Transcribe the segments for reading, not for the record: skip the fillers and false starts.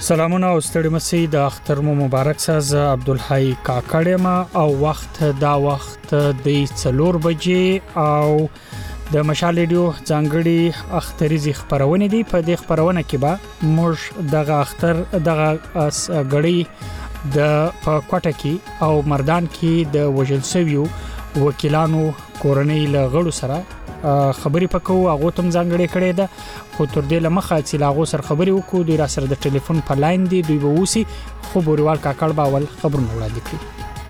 سلامونه او ستړي مسي د اختر مو مبارک ساز عبدالحی کاکړم او وخت د 4 بجې او د مشال ریډیو ځانګړي اختریزي خبرونه دي. په دې خبرونه کې به موږ دغه اختر دغه غړي د کوټه کې او مردان کې د وجل سویو وکیلانو کورنۍ له غړو سره خبري پکو هغه تم ځانګړي کړي ده. خو تر دې لمخه چې لاغو سره خبري وکړو دوی را سره د ټلیفون په لاین دي دوی به وسی خو بوريوال کاکړ باول خبرونه وړاندې کړي.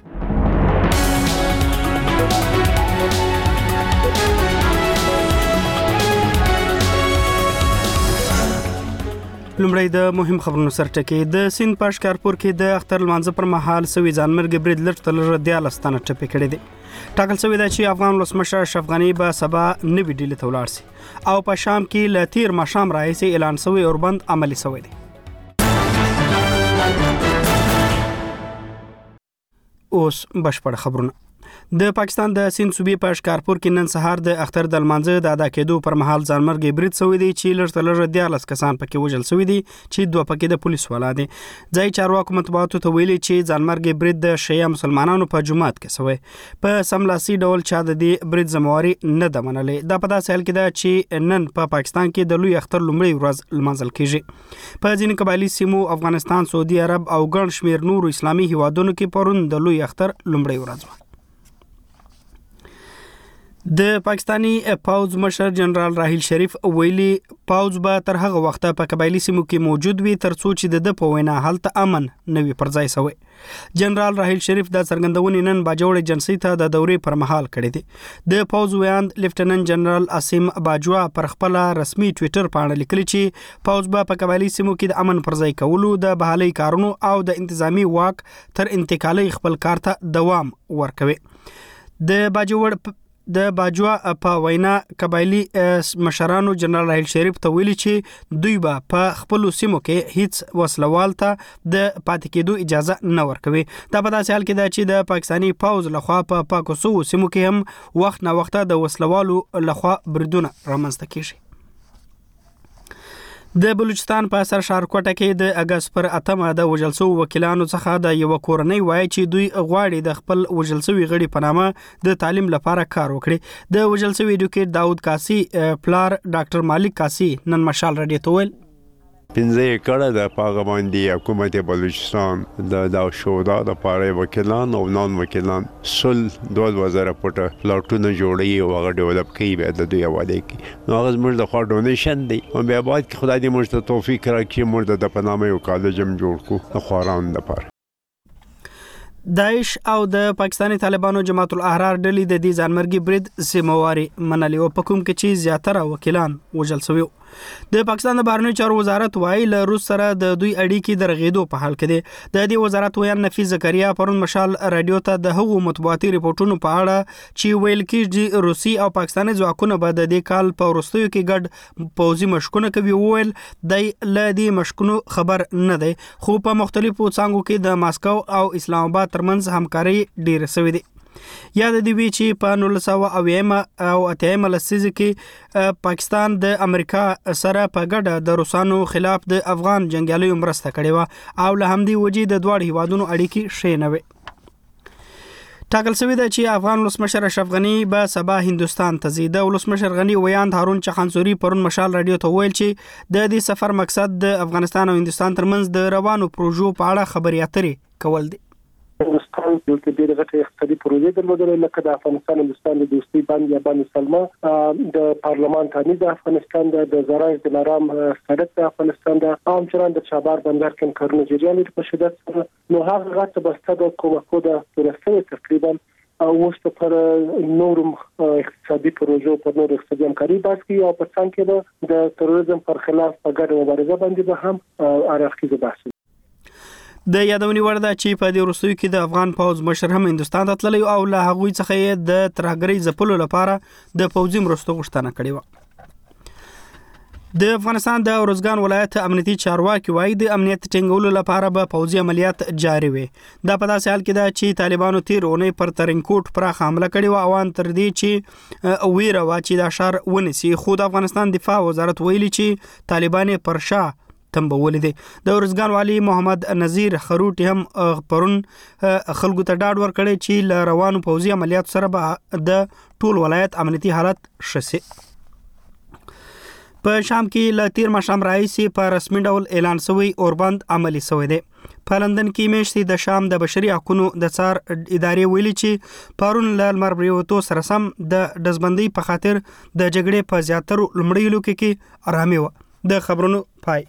لومړی د مهم خبرونو سرټکی د سین په شکارپور کې د اختر لمانځه پر مهال سوي ځانمرګ برید لټ د الستانه ټپي کړي دي. ټاکل شوی دی چې افغان ولسمشر اشرف غنی به سبا نوی ډیلی ته ولاړ شي او په شام کې ل تیر مشام راځي اعلان شوی اوربند عملی شوی دی. اوس بشپړ خبرونه. د پاکستان د سین صوبې په شکارپور کې نن سهار د اختر د لمانځه د ادا کېدو پر مهال ځانمرګ برید شوی دی چې لړ 14 کسان پکې وژل شوی دي چې دوه پکې د پولیس والا دي. ځای چارواکو مطبوعاتو ته ویلي چې ځانمرګ برید د شیعه مسلمانانو په جماعت کې شوی په سملاسي ډول چا د دې برید ذمہواری نه ده منلې. دا په داسې حال کې ده چې نن په پاکستان کې د لوی اختر لومړی ورځ لمانځل کیږي. په ځینې قبایلی سیمو افغانستان، سعودي عرب او ګڼ شمیر نور اسلامي هیوادونو کې پرون د لوی اختر لومړی ورځ و. د پاکستانی پوز مشر جنرال راحیل شریف ویلي پوز به تر هغه وخته په قبایلی سیمو کې موجود وي تر څو چې د په وینا حالت امن نوي پر ځای شوی. جنرال راحیل شریف د څرګندونې نن باجوړ ایجنسی ته د دورې پر مهال کړی دی. د پوز ویاند لیفټننټ جنرال اسیم باجوا پر خپل رسمي ټوئیټر باندې لیکلي چې پوز به په قبایلی سیمو کې د امن پر ځای کولو د بحالي کارونو او د انتظامی واک تر انتقالي خپل کار ته دوام ورکوي. د باجوا په وینا قبایلی مشرانو جنرال راحیل شریف ته ویلي چې دوی به په خپل سیمو کې هیڅ وسلوال ته د پاتې کېدو اجازه نه ورکوي. دا په داسې حال کې ده چې د پاکستانی پوز لخوا په پاکو سیمو کې هم وخت نه وخت د وسلوالو لخوا بریدونه رامنځته کیږي. د بلوچستان په سر شارکوټه کې د اگست پر 8 د وجلسو وکیلانو څخه د یو کورنۍ وایي چې دوی غواړي د خپل وجلسوي غړي په نامه د تعلیم لپاره کار وکړي. د وجلسوي ایډوکیټ داود کاسي پلار ډاکټر مالک کاسي نن مشال رادیو ته ویل 15 کړه د پاغه باندې حکومت بلوچستان د شودا د پاره وکیلان او نان وکیلان سل 2000 پټه پلاټونه جوړي او هغه ډیولپ کوي به د دوی حواله کوي. نو هغه زموږ د خوا ډونیشن دی او بیا باید چې خدای دې موږ ته توفیق راکړي موږ د پنامه یو کالج هم جوړ کو د خواران لپاره. داعش او د پاکستانی طالبانو جماعت الاحرار ډلې د دې ځانمرګي برید ذمہواری منلې او په کوم کې چې زیاتره وکیلان وژل شوی. د پاکستان د بهرنیو چارو وزارت وایي له روس سره د دوی اړیکې د رغېدو په حال کې دي. د دې وزارت ویان نفیس زکریا پرون مشال رادیو ته د هغو مطبوعاتي ریپورتونو په اړه چې ویل کېږي روسي او پاکستاني ځواکونه به د دې کال په وروستیو کې ګډ پوځي مشقونه کوي ویل د دې مشقونو خبر نه دی خو په مختلفو څانګو کې د ماسکو او اسلام آباد ترمنځ همکاري ډیره شوې ده. یاد دی وی چې په 1980 او 80 لسیزه کې پاکستان د امریکا سره په ګډه د روسانو خلاف د افغان جنگیالیو مرسته کړې و او له همدې وجې د دوه هیوادونو اړیکې ښې نه وي. ټاکل شوی دی چې افغان ولسمشر اشرف غنی به سبا هندستان ته ځي. د ولسمشر غنی ویاند هارون چخانسوري پرون مشال رادیو ته ویل چې د دې سفر مقصد د افغانستان او هندستان ترمنځ د روانو پروژو په اړه خبرې اترې کول دي. هندوستان دلته ډېر غټه اقتصادي پروژې درلودلې لکه د افغانستان هندوستان د دوستۍ باندې یا باندې سلمه د پارلمان تانی د افغانستان د زراعت د نرام سړک د افغانستان د عام چران د چابهار بندر کې کارونه جریان لري په شدت سره. نو هغه غټه بسته د کومکو د ورسره تقریبا او وسته پر نورم اقتصادي پروژو پر نور اقتصادي همکاري باسي او په څنګه کې د تروریزم پر خلاف په ګډه مبارزه باندې به هم اړخیزه باسي. د یادونې وړ ده چې په دې وروستیو کې د افغان پوز مشر هم هندستان ته تللی او له هغوی څخه یې د ترهګرۍ ځپلو لپاره د پوځي مرستو غوښتنه کړې وه. د افغانستان د ارزګان ولایت امنیتي چارواکي وایي د امنیت ټینګولو لپاره به پوځي عملیات جاري وي. دا په داسې حال کې ده چې طالبانو تیر اونۍ پر ترینکوټ پراخ حمله کړې وه او ان تر دې چې ویره وه چې دا ښار ونیسي. خو د افغانستان دفاع وزارت ویلي چې طالبان پر شا تم ولیدې. د ارزګان والی محمد نذیر خروټي هم پرون خلکو ته ډاډ ورکړی چې ل روانو پوځي عملیاتو سره به د ټول ولایت امنیتي حالت شسي. په شام کې ل تیر مشام رئیس په رسمي ډول اعلان شوی اوربند عملی شوی دی. په لندن کې میشتي د شام د بشري حقوقو د څار ادارې ویلي چې پرون ل مربریوتو سره سم د دزبندۍ په خاطر د جګړې په زیاترو لمړی لوکي کې آرامي و. د خبرونو پای.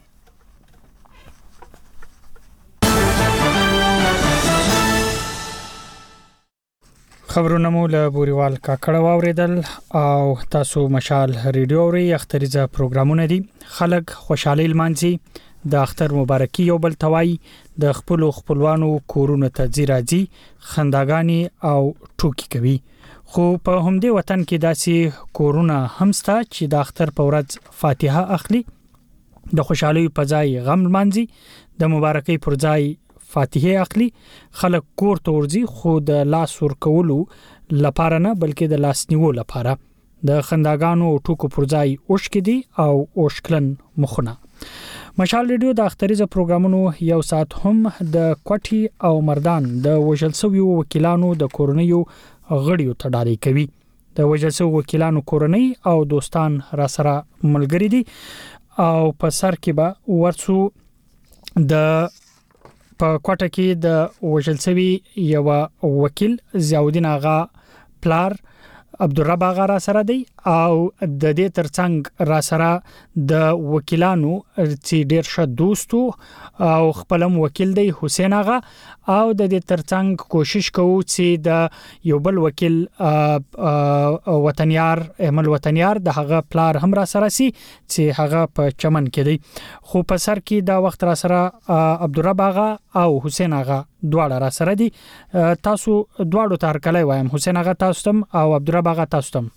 خبرونه مو له بوريوال کاکړه واوریدل او تاسو مشال ریډیو ری اختریزه پروګرامونه دي. خلک خوشحالي لمانځي، د اختر مبارکي یو بل توای، د خپلوانو کورونو ته ځي خنداګانی او ټوکی کوي. خو په همدې وطن کې داسې کورونه همستا چې د اختر په ورځ فاتحه اخلي، د خوشحالي په ځای غم لمانځي، د مبارکي پر ځای فاتحه اخلي. خلک کور ته ورځي خو د لاس ورکولو لپاره نه بلکې د لاس نیولو لپاره. د خنداګانو ټوکو پر ځای اوشک دي او اوشکلن مخونه. مشال ریډیو د اختریزه پروګرامونو یو ساعت هم د کوټي او مردان د وژل شویو وکیلانو د کورنیو غړیو ته ډالۍ کوي. د وژل شویو وکیلانو کورنۍ او دوستان را سره ملګری دي او په سر کې به ورسو د په کوټه کې د وژل شوی یو وکیل ضیاءالدین آغا پلار عبدالرب آغا را سره دی او د دې ترڅنګ را سره د وکیلانو چې ډیر ښه دوستو او خپلم وکیل دی حسین آغا او د دې ترڅنګ کوشش کوو چې د یو بل وکیل وطنیار احمد وطنیار د هغه پلار هم را سره سي چې هغه په چمن کې دی. خو په سر کې دا وخت را سره عبدالرب آغا او حسین آغا دواړه را سره دي. تاسو دواړو ته هرکلی وایم، حسین آغا تاسو تم او عبدالرب آغا تاسو تم.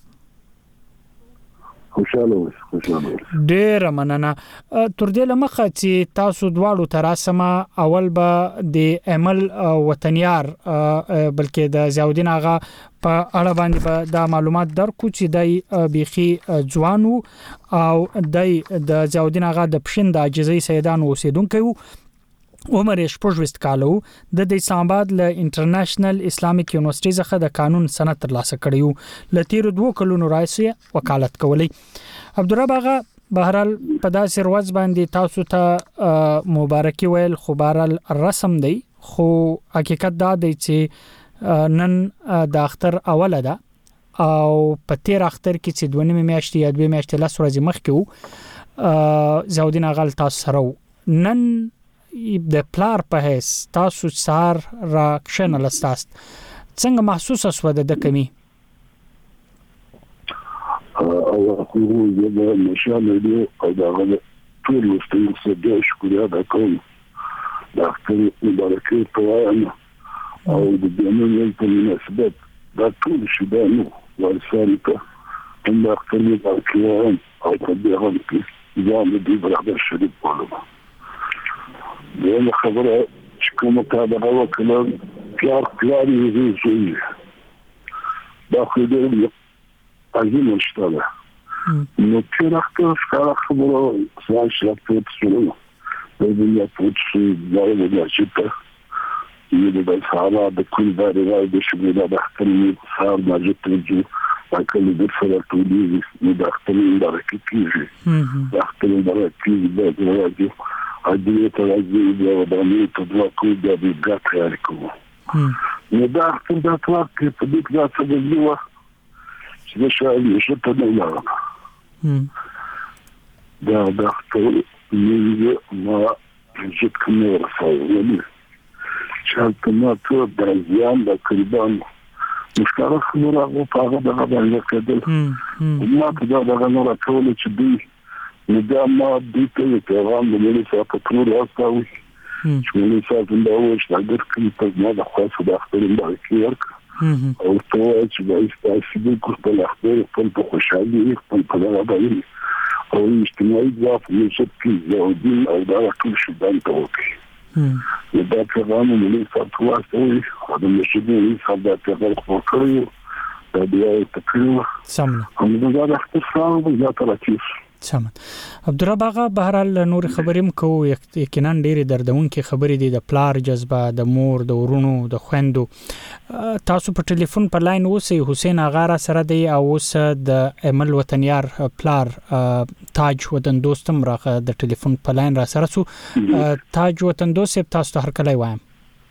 خوشاله ډیر مننه. تر دې لمخه چې تاسو دواړو ته راسمه اول به د عمل وطنیار بلکې د ضیاءالدین آغا په اړه باندې به دا معلومات درکو چې دای بيخي ځوانو او دای د ضیاءالدین آغا د پښین د عاجزۍ سیدان اوسیدونکو. عمر 16 کالو د اسلام آباد له انټرنیشنل اسلامیک یونیورسيټي څخه د قانون سند ترلاسه کړیو. ل تیر 2 کلونو راځي وکالت کولی. عبدالرب آغا بهرال په داسې ورځ باندې تاسو ته مبارکي ویل خو بهرال رسم دی، خو حقیقت دا دی چې نن د اختر اوله ده او په تیر اختر کې چې 2 میاشتې یا 2 میاشتې لاس ورځې مخکې ضیاءالدین آغا تاسو سره نن د پلار په هیڅ تاسو سار را کښنه لستاست څنګه محسوسه شو د کمی؟ او خو یو مشال دی او دا غل ټول مستند سره شکر ادا کوم. دا خپل مبارکي توان او د دې په مناسبت دا ټول شي دا نو ورسره هم دا خپل مبارکي او په دې حال کې ځان دې برابر شریک کولم. دغه خبره چې کومه تابعه وکړه پلار یې زوی دا خو دې عظیم اشتغل نو چې راځه ښکاره خبره سوال شرطه تسلو د دنیا پوښتنه دا د چې یې د سارا د کل بارے د شګو د احترامي صاحب ماجد ترجو اکل د سره ټولې د احترامي برکت کیږي د احترامي برکت د راځي ادي ته راځي د ودانۍ ته دوه کو د بیګات خیال کوو. نو دا څنګه د ټول کې په دې کې څه دی و چې شاید شته نه لاره دا ټول یې ما چې کومه راځي چې ما ته د ځان د قربان مشترک خبره او په هغه د باندې کېدل ما ته دا نه راټول چې دی دا ما دې ته پیغام ملي په ټول راځي چې ملي صاحب دا و چې دا د کې ما د خاصه د اخترین باندې ورک او ته چې دا استاسي د کوټه اختر په خوشحالي په پدغه باندې او اجتماعي ځواک یې چې زاودین او دا ټول شي باندې وکړي. دا پیغام ملي صاحب واسطوي او د مشهدي صاحب د پیغام ورکړي دا بیا تکلیف سمنه هم دا اختصار یا ترکیب سمت عبدالرب آغا بهرحال نور خبریم کو یقینا ډېرې دردونکې خبرې دي د پلار جذبه د مور د ورونو د خويندو تاسو په ټلیفون په لاین اوسئ حسین آغا را سره دی او اوس د امل وطنیار پلار تاج وطن دوستم راغه د ټلیفون په لاین را سره سو تاج وطن دوست تاسو ته هر کله وایم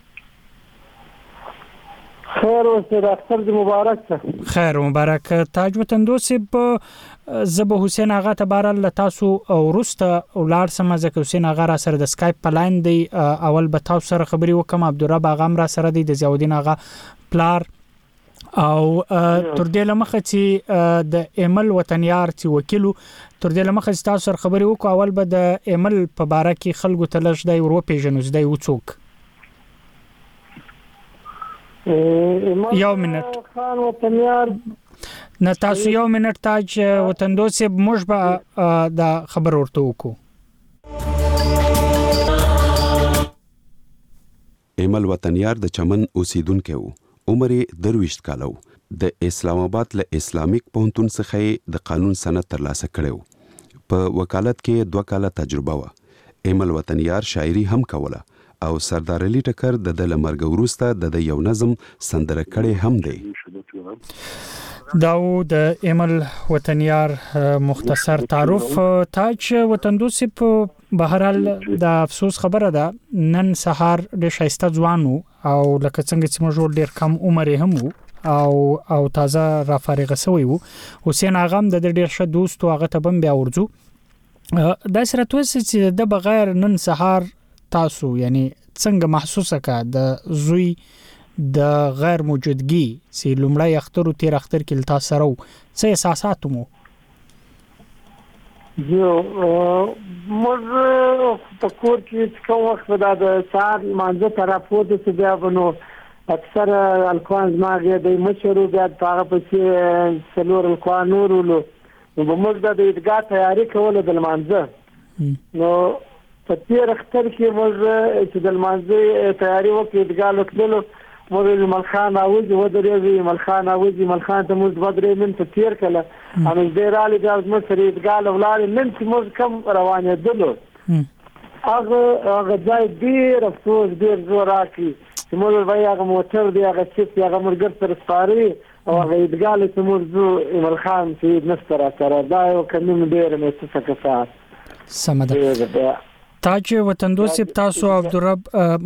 خیر اوسه اختر دې مبارک شه خیر مبارک تاج وطن دوست زب حسین آغا تبارل تاسو ورسته ولار سم ځکه حسین آغا را سره د اسکایپ په لاین دی اول به تاسو سره خبري وکم عبدالرب آغا را سره دی د ضیاءالدین آغا پلار او تر دې لمخه چې د امل وطنیار چې وکیلو تر دې لمخه تاسو سره خبري وکړو اول به د امل په باره کې خلکو تلش دی اروپا جنوزدای وڅوک یو منټ خان وطنیار نه تاسو یو منټ تاج وطن دوست موږ به دا خبر ورته وکړو امل وطنیار د چمن اوسیدونکو عمر 23 کالو د اسلام آباد له اسلامیک پوهنتون څخه د قانون سند ترلاسه کړو په وکالت کې 2 کاله تجربه و امل وطنیار شاعري هم کوله او سردار علي ټکر د مرګ وروسته د یو نظم سندره کړي هم دی داو د امل وطنیار مختصر تعارف تاج وطن دوست په بهرحال د افسوس خبره ده نن سهار د شایسته ځوانو او لکه څنګه چې موږ ډیر کم عمر هم او تازه را فارغ شوی وو حسین آغا د ډیر ښه دوست او هغه ته بم بیا ورځو دا سره توسه چې د بغیر نن سهار تاسو یعنی څنګه محسوسه کا د زوی د غیر موجودګي چې لومړی اختر او تیر اختر کې تاسو سره څه احساسات مو یو موږ په کور کې کوم وخت د سهار مانځه طرفو د بیا بنو اکثر الکوان ماغه د مشرو بیا هغه پسې څلور الکوان نورولو نو موږ د ایدګاه تیاری کوله د مانځه نو په تیر اختر کې موږ چې د مانځه تیاری وکړو ایدګاه وکړو موږ ملخان اوځي ودرېږي ملخان اوځي ملخان ته موږ بدرې من ته تیر کله ان زیرالي د موږ سره ایدګاه ولار نن چې موږ کم روانه دلو هغه ځای ډیر افسوس ډیر زور راکې چې موږ هغه موټر دی هغه چې هغه مرګ سره سپاري او هغه ایدګاه چې موږ ملخان چې نستره سره دا یو کمیم ډیر مې څه کسه سمده تاج وطن دوست تاسو عبدالرب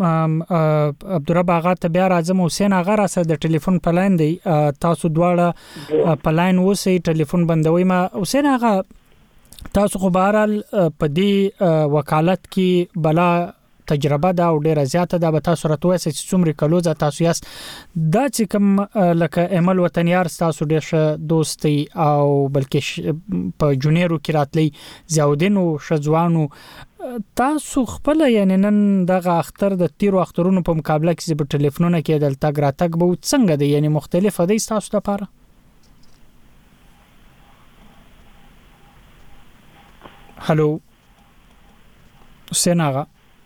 آغا ته بیا راځم حسین آغا را سره د ټلیفون په لاین دی تاسو دواړه په لاین اوسئ ټلیفون بندوي ما حسین آغا تاسو خو بهرحال په دې وکالت کې بلا تجربه دا او ډیره زیاته ده به تاسو راتوي چې څومره کلوزه تاسو یاست دا چې کوم لکه امل وطنیار تاسو ډیر دوستي او بلکې په جونیرو کې راتلی ضیاءالدین او شجوانو تاسو خپل یعنی نن دغه اختر د تیرو اخترونو په مقابله کې په ټلیفونونو کې د تګ راتګ به څنګه دی یعنی مختلف دی تاسو لپاره هالو حسین آغا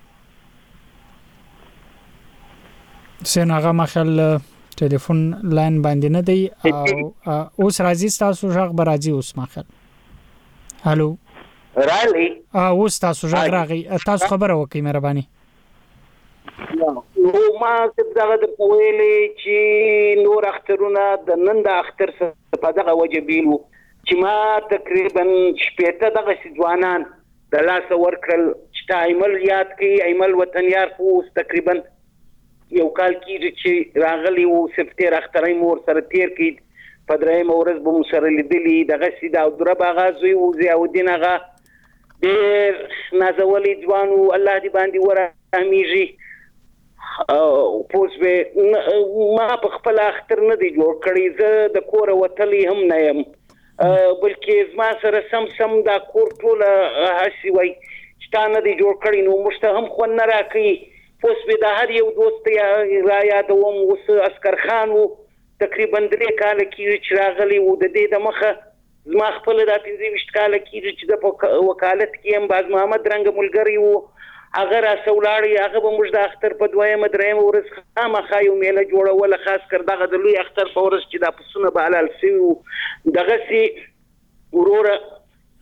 مخل ټلیفون لاین باندې نه دی او اوس راځي تاسو ژغ برازي اوس مخل هالو رالی اوس تاسو ژغ راغی تاسو خبره وکړئ مهرباني نو ما څه دا درته ویلې چې نور اخترونه د نن د اختر په دغه وجه بیلو چې ما تقریبا شپږ دغه ځوانان د لاس ورکل چې ایمل یاد کوي ایمل وطنیار خو تقریبا یو کال کې چې راغلی وو سپتمبر اخترای مور سره تیر کې په درېم ورځ به مو سره لیدلی دغه سیده عبدالرب آغا زوی او ضیاءالدین آغا ډېر نازولي ځوانو الله دې باندې ورحمیږي او پوس به ما په خپل اختر نه دی جوړ کړی زه د کور وتلی هم نه یم بلکې زما سره سم دا کور ټول هسي وای چې تا نه دی جوړ کړی نو مشته هم خو نه راکړي پوس به د هر یو دوست را یادوم اوس عسکر خان وو تقریبا 3 کال کې چې راغلی وو د دې د مخه زما خپل د 15 کال کې چې د وکالت کې هم باز محمد رنګ ملګری وو هغه را سولاړي هغه به موږ د اختر په دویمه درېمه ورځ خامخا یو میله جوړول خاص کر دغه د لوی اختر په ورځ چې د پسونه به حلال شي دغه سي وروره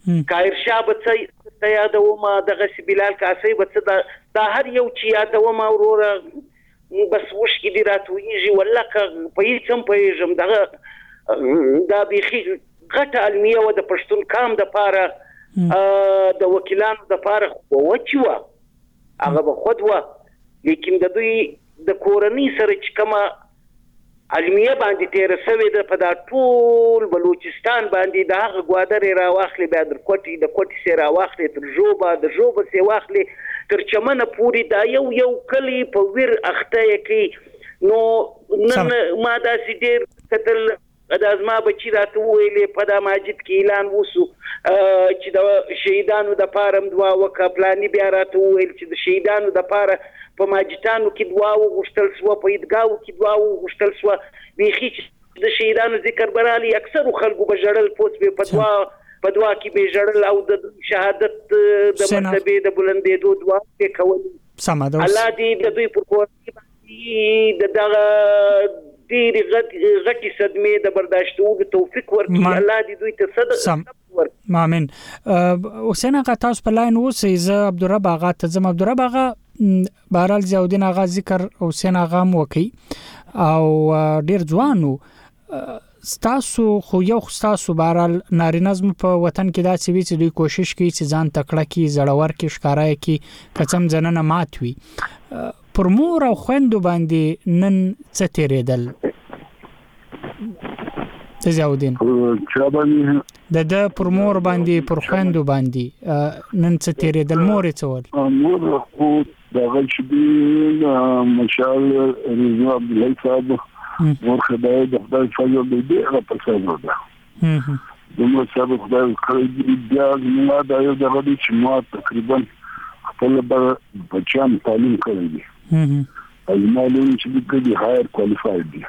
کایر شاه بڅ یادوم دغه بلال کاسي بڅ دا هر یو چې یادوم اوروره بس وشکې دي راتویږي والله که په هیڅ هم پوهېږم دغه دا بیخي غټه المیه وه د پښتون قام دپاره د وکیلانو دپاره وچې وه هغه به خود وه لیکن د دوی د کورنۍ سره چې کومه المیه باندې تیره سوې ده په دا ټول بلوچستان باندې د هغه ګوادرې راواخلې بیا د کوټې سې راواخلې تر ژوبه د ژوبه سې واخلې تر چمنه پورې دا یو کلی په ویر اخته یې کوي نو نن ما داسې ډېر کتل دا زما بچي راته وویلې په دا ماجد کې اعلان وسو چې د شهیدانو دپاره هم دعا وکړه پلاني بیا راته وویل چې د شهیدانو دپاره په ماجتانو کې دعا وغوښتل سوه په عیدګاهو کې دعا وغوښتل سوه بیخي چې د شهیدانو ذکر برالي اکثرو خلکو به ژړل پوس به په دعا کې به ژړل او د شهادت د مرتبې د بلندېدو دعا به کولې الله دې د دوی پر کورنۍ باندې د دغه ډېرې غټې صدمې د برداشتولو توفیق ورکړي الله دې دوی ته صدق امين حسین آقا تاسو په لاین اوسئ زه عبدالرب آقا ته ځم عبدالرب آقا بهرحال ضیاءالدین آقا ذکر حسین آقا هم وکړي او ډېر ځوان ستاسو خو یو ستاسو بهرحال نارینه په وطن کې داسې وي چې دوی کوشش کوي چې ځان تکړه کړي زړور کړي ښکاره یې کړي که څه هم ځننه مات وي پر مور او خویندو باندې نن څه تېرېدل ضیاءالدین د پر مور باندې پر خویندو باندې نن څه تېرېدل مور یې څه ول مور خو دغه چې دی مشال رضا عبدالله صاحب مور خدای د خدای فضل دی هغه په سر ده د مور صاحب خدای کړی دی بیا ما دا یو دغه دی چې ما تقریبا خپل بچیان تعلیم کړی دی معلوم چې دی هایر کوالیفاید دی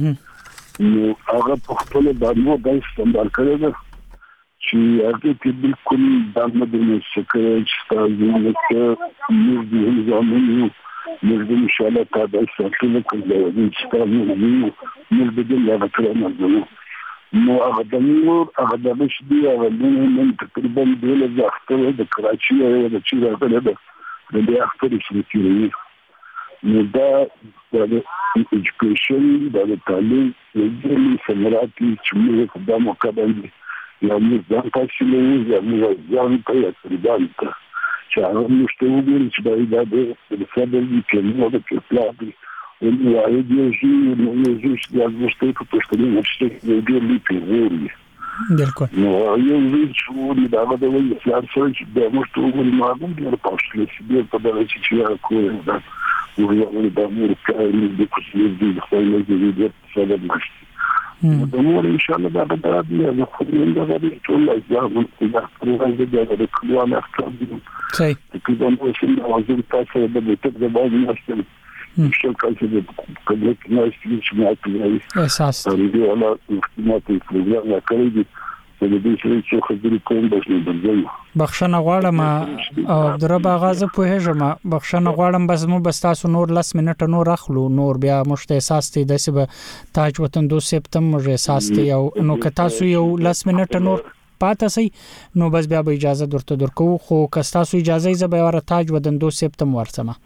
نو هغه په خپل باندې د استعمال کړی دی چې هغه کې بالکل د مدني سکرټ ستاسو ته موږ د زمونږ موږ ان شاء الله تاسو سره کوو چې تاسو موږ د دې لپاره کړو نو هغه د نور هغه د بشدي هغه من تقریبا د اختر د کراچي او د چیرې د دې اختر شروع نو دا د ایجوکیشن د تعلیم د سمراتي چې موږ په موقع باندې یا موږ ځان تاسو یا موږ ځان په تقریبا چې هغه مشته وګوري چې دا د فدرال کې د پلاټي او نو یې شي نو یې شي د مشته په پښتني مشته د دې پیغوري بالکل نو یو چې دا د وایي چې د مشته وګوري ما هم د پښتني چې په دغه چې کوی دا ویل دا مور کاري د کوڅې د خپل د سبب مشته د مور ان شاء الله دا د دې د خپل د غوړي ټول ځای د پروګرام د کلوان اختر صحیح تقریبا وشین اوازې تاسو د دې د باندې نشته شو کله چې کومه ناشتي چې ما کوي اساس دی ولا اختیاراتي پروګرام راکړی دی چې د دې چې خبرې کوم د ژوند بخښنه غواړم او عبدالرب آقا زه پوهېږم بخښنه غواړم بس مو بس تاسو نور 10 منټه نور اخلو نور بیا مشته احساس ته داسې به تاج وطن 2 سپتمبر احساس ته یو نو که تاسو یو 10 منټه نور پاتې سي نو بس بیا به اجازه درته درکو خو که تاسو اجازه یې به ور تاج وطن 2 سپتمبر ورسمه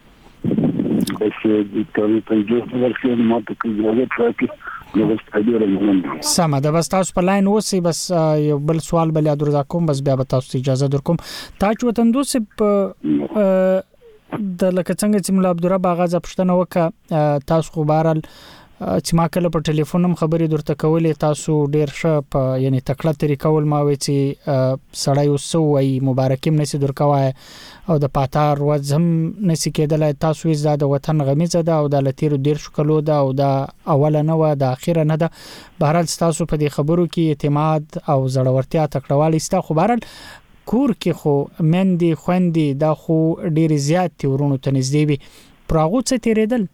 بس د ټول جوړ ورکړم ما ته کومه ټراکي سمه ده بس تاسو په لاین اوسئ بس یو بل سوال بل یاد درځه کوم بس بیا به تاسو اجازه درکوم تاج وطن 2 سپ د لکه څنګه چې مولا عبدالرب آقا ز پښتنه وکړه تاسو خو بهرال چې ما کله په ټلیفون هم خبرې درته کولې تاسو ډیر ښه په یعنی تکړه طریقه ول ما وې چې سړی وسو وای مبارکیم نسی درکوای او د پاتار وزم نسی کېدل تاسو یې د وطن غمیزه ده او د لتیرو ډیر شکلو ده او د اوله نه و د اخیره نه ده بهرال تاسو په دې خبرو کې اعتماد او زړورتیا تکړهوالي ستا خو بهرال کور کې خو مندي خوندې دا خو ډیر زیات تورونو ته نږدې وي پراغو څه تیرېدل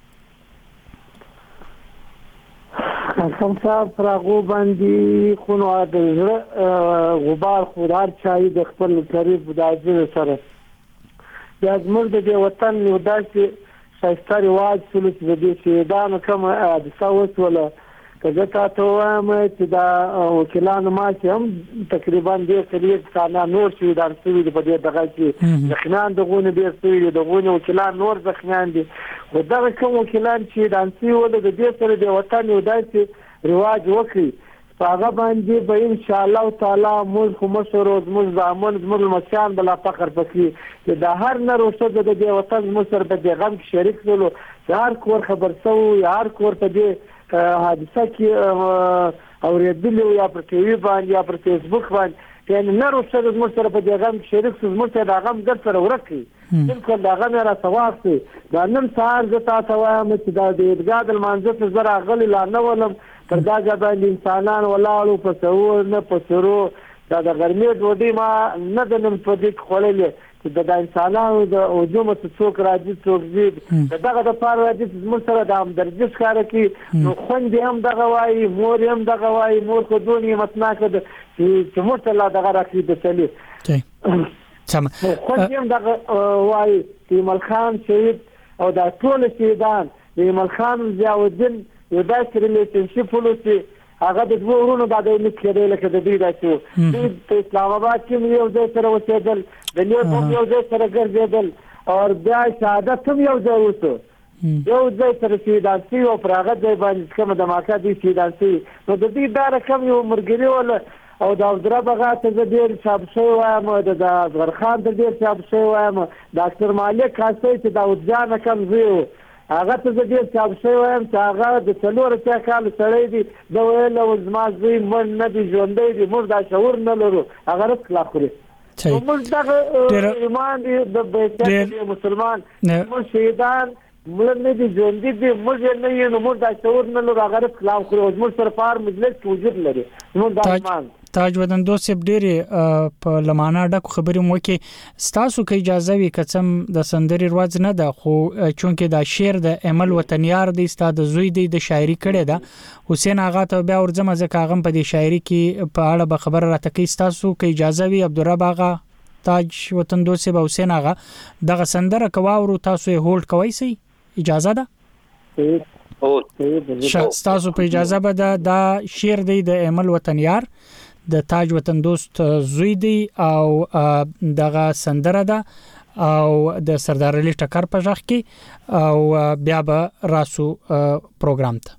څنګه پراغو باندې خو نو د غبار خودار چای د خپل قریب د سره د زموږ د وطن یو داسې شایسته رواج څلور د دې چې دا نو کوم د ساوث ولا که تاسو وایم چې دا وکیلانو ما چې هم تقریبا دې سریع کانا نور شي د ارسوي په دې دغه کې ځخنان دغونه دې سوي دغونه وکیلان نور ځخنان دي و دا کوم وکیلان چې د ارسوي ول د دې سره د وطن یو داسې رواج وکړي هغه باندې به ان شاء الله تعالی موږ خو مسروز موږ زامن موږ مشان بلا فخر پکې چې د هر نر وسه د دې وطن مسر په دې غم شریک شلو هر کور خبر سو هر کور په دې حادثه کې اوریدلو یا پر ټي وي باندې یا پر فیسبوک باندې یعنی نر وسه د مسر په دې غم شریک شلو مسر د غم ګر سره ورکی بالکل دا غم را ثواب سي دا نن سهار د تاسو وایم چې دا د ادګاد المنځ زرا غلی لا نه ولم تر دا ځبان انسانان ولاړو په څور نه پسرو دا د ګرمي ډوډۍ ما نه د نن په دې خوللې چې د انسانانو د هجوم څوک راځي څوک زید دغه د پاره راځي چې موږ سره د همدردي ښکاره کی نو خوندې هم دغه وایي مور هم دغه وایي مور کو دونی متناکه چې موږ ته لا دغه راکې د تلې سم خوندې هم دغه وایي چې ملخان شهید او دا ټول شهیدان د ملخان ضیاءالدین یو داسې ریلیشنشپ ولوسي هغه د دوه ورونو د دې کېدل لکه د دې داسې د اسلام آباد کې یو ځای سره وسېدل د نیو یو ځای سره ګرځېدل او بیا شهادت هم یو ځای وسو یو ځای سره شهیدان شي او پر هغه ځای باندې کوم د ماکا دي شهیدان شي نو د دې دا رقم یو مرګري ول او د عبدالله بغا ته ډېر شاب شوی وایم د غرخان ته ډېر شاب شوی وایم ډاکټر مالک خاصه چې داود جان کم زیو هغه ته ډېر شاب شوی وایم چې هغه د څلور کال سړی دی د ویل او زما زوی من نه دی ژوندی دی موږ دا شعور نه لرو هغه رسلا خوري موږ دغه ایمان دی د بیت مسلمان موږ شهیدان موږ نه دي ژوندي دي موږ نه یو موږ دا شعور نه لرو هغه رسلا خوري موږ سره فار مجلس کې وجود لري موږ دا ایمان تاج ودان دوسب ډېری په لمانه ډکو خبرې مو کې ستاسو کې اجازه وي کڅم د سندري رواج نه ده خو چونکه دا شعر د عمل وطنیار دی ستاد زوی دی د شاعري کړي ده حسین آغا ته بیا ورځم ځکه هغه په دې شاعري کې په اړه به خبره راته کوي ستاسو کې اجازه وي عبدالرب آغا تاج وطن دوسب او حسین آغا دغه سندره کواورو تاسو یې هولډ کوي سي اجازه ده ستاسو په اجازه به دا شعر دی د عمل وطنیار د تاج وطن دوست زوی دی او دغه سندره ده او د سردار علي ټکر په ځخ کې او بیا به راسو پروګرام ته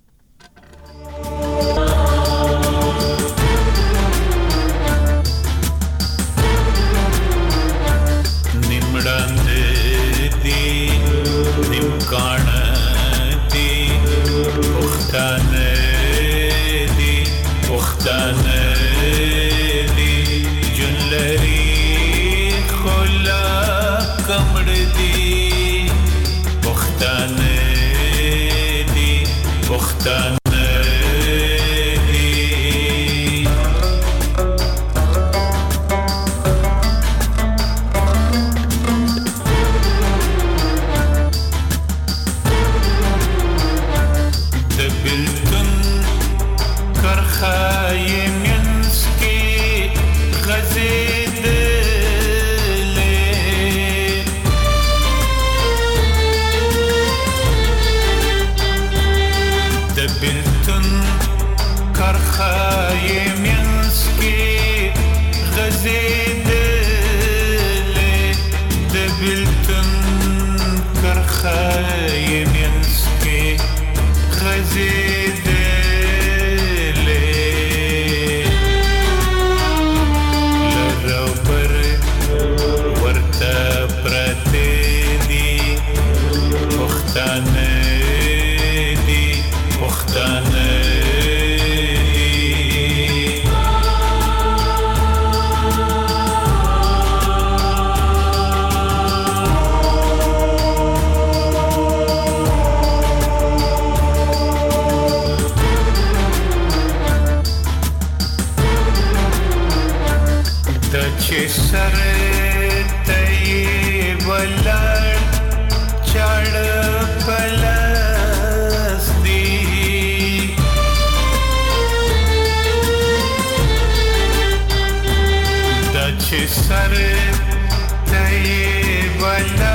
نیمړاندې دی نیمکانه دی پښتانه دی پښتانه کمړ دی پښتانه دی پښتانه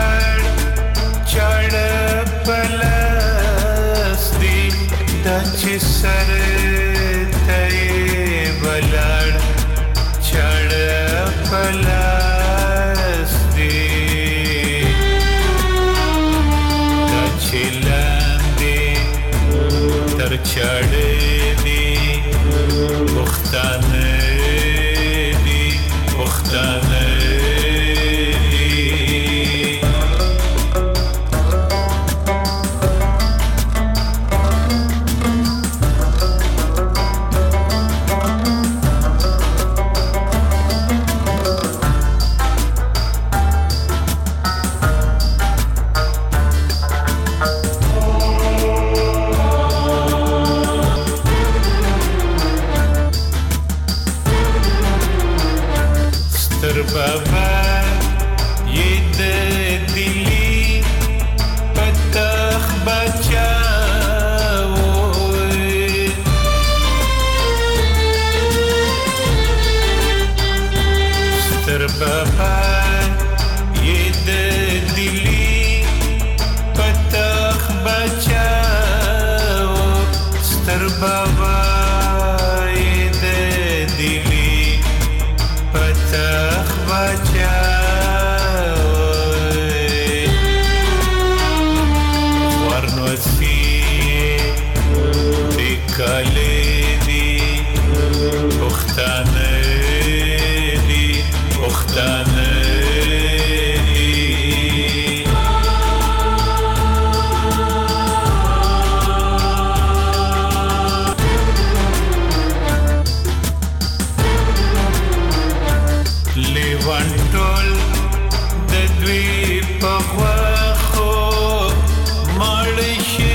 چې سر ته بلړ چړ پلاس دی دا چلاندې تر چړ دی پښتانه دی پښتانه بابا یہ دلی پتخ بچاو ستر بابا یہ دلی پتخ بچاو ستر بابا یہ دلی پتخ کالے دی پښتانه دی پښتانه دی لیوان ټول د دوی په خواخو مړ شي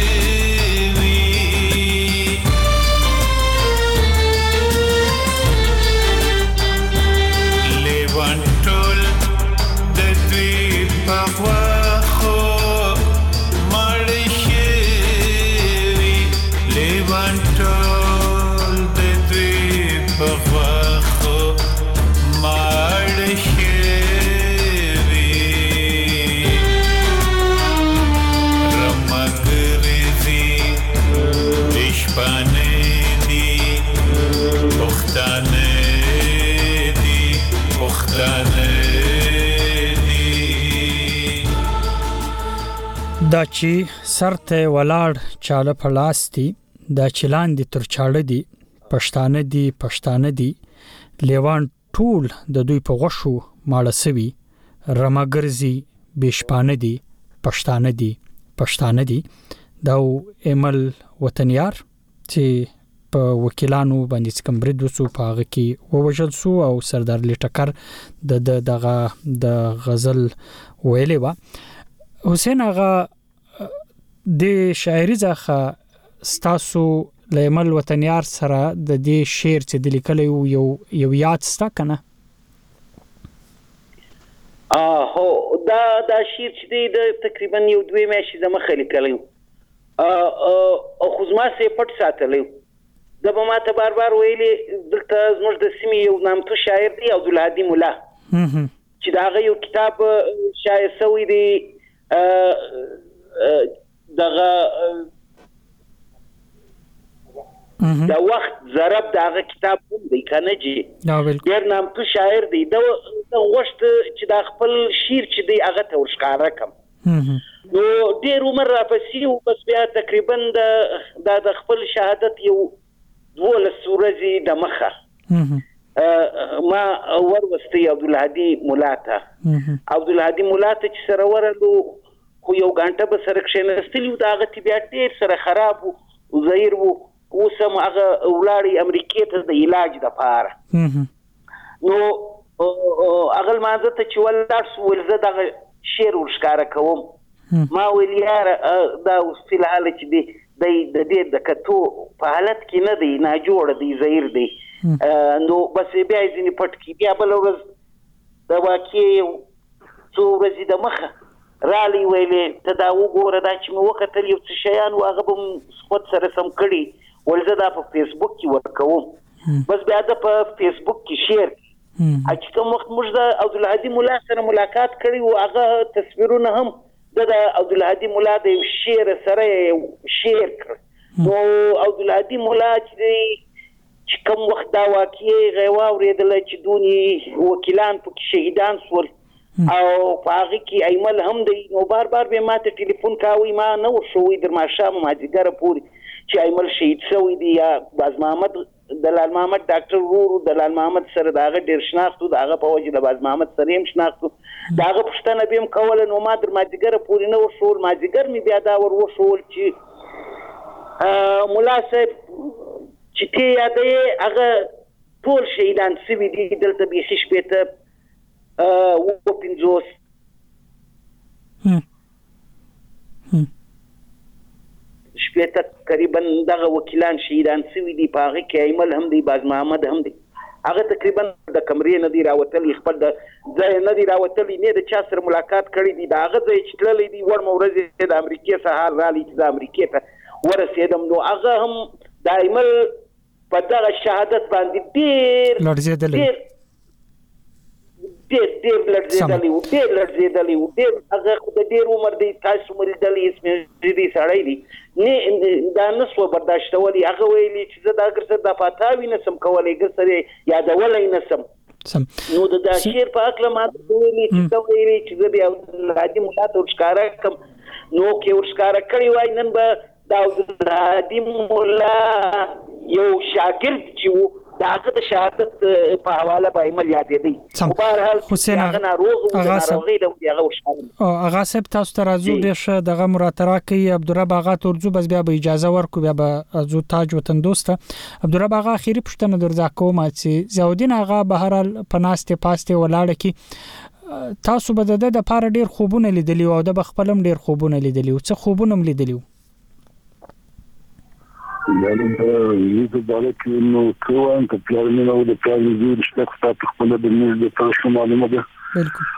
دا چې سرته ولاړ چاله پلاستي دا چلاندې تر چاړه دي پښتانه دي پښتانه دي لیوان ټول د دوی په غوښو ماړه سوي رمګرزي بشپانه دي پښتانه دي پښتانه دي دا ایمل وطنیار چې په وکیلانو باندې کوم برید وسو په هغه کې ووجل سو او سردار لټکر دغه د غزل ویلې و حسین آغا د شاعري ځخه ستاسو لیمل وطنیار سره د دې شعر چې د لیکلو یو یاد ستا کنه هو دا شعر چې د تقریبا یو دوه میاشتې د مخه لیکلو او خو زما سه پټ ساتلو د به ما ته بار ویلې دلته زموږ د سیمې یو نامتو شاعر دی عبدالهادي مولا چې دا یو کتاب شایع شوی دی دغه دا وخت ضرب دغه کتاب هم دی کنه جی ډیر نامتو شاعر دی دا وخت چې د خپل شعر چې دی هغه ته ورښکاره کم نو ډیر عمر راپسې او بس بیا تقریبا د خپل شهادت یو 12 ورځې د مخه ما ورسته عبدالهادي مولا ته چې سره ورلو خو یو غانټه به سره کښېنستلی و د هغه طبیعت ډېر سره خراب و زهیر و اوس هم هغه ولاړی امریکې ته د علاج دپاره نو هغه لمانځه ته چې ولاړ سو ویل زه دغه شعر ورښکاره کوم ما ویل یاره دا اوس فی الحال چې دی د دې د کتو په حالت کې نه دی ناجوړه دی زهیر دی نو بس بیا یې ځینې پټ کړي بیا بله ورځ د واقعې څو ورځې د مخه رالی ویلې ته دا وګوره دا چې مې وکتل یو څه شیان و هغه به م خود سره سم کړي ول زه دا په فیسبوک کې ورکوم بس بیا د په فیسبوک کې شیر چې کوم وخت موږ د عبدالهادي مولا سره ملاقات کړی و هغه تصویرونه هم د عبدالهادي مولا د یو شعر سره شیر کړ نو عبدالهادي مولا چې کوم وخت دا واقعي غوا ورېدل چې دونی وکیلان په شهیدان سول او هغه کې ایمل هم دی نو بار به ماته ټلیفون کاوي ما نه وشوي در ماشه ماجګره پوری چې ایمل شهید شوی دی یا باز محمد دلال محمد ډاکټر ورو دلال محمد سره داغه ډیر شناختو داغه په وجه د باز محمد سره هم شناختو داغه پښتنه بهم کول نو ما در ماجګره پوری نه وشول ماجګر می بیا دا ور وشول چې مولا صاحب چې ته یادې هغه ټول شهیدان سوي دي دلته به شپته و پنځوس شپته تقریبا دغه وکیلان شهیدان سوي دي په هغه کې ایمل هم دی باز محمد هم دی هغه تقریبا د کمرې نه دی راوتلی خپل د ځای نه دی راوتلی نه د چا سره ملاقات کړی دی دا هغه ځای چې تللی دی ور مورز د امریکای سهار رالی چې د امریکای ته ورسېدم نو هغه هم دایمل په دغه شهادت باندې ډېر لړزېدلی هغه خو د ډېر عمر دی تاسو مریدلی اسمه دې سړی دی نه دا نسو برداشتولی هغه ویلي چې زه دا ګرځه د پاتاوی نسم کولای ګسره یادولای نسم نو د شیر په اکل ما ویلي چې دا ویلي چې زه بیا عادي مولا ته ورشکاره کم نو کې ورشکاره کړی وای نن به دا عادي مولا یو شاګرد چې داغه د شهادت په حواله به عمل یادې دی په هر حال حسین اغا صاحب تاسو ته راځو د دغه مراتره کوي عبدالرب اغا ترجو بس بیا به اجازه ورکو بیا به زو تاج وطن دوسته عبدالرب اغا اخیری پښتنه درځه کوم چې زاودین اغا به هر حال پناسته پاسته ولاړ کی تاسو به د لپاره ډیر خوبونه لیدلی او د بخپلم ډیر خوبونه لیدلی او څه خوبونه لیدلی یعنی د بالکل نو کوان ته پلان نو د پلان دې شته خپل د موږ د تاسو معلومه ده بالکل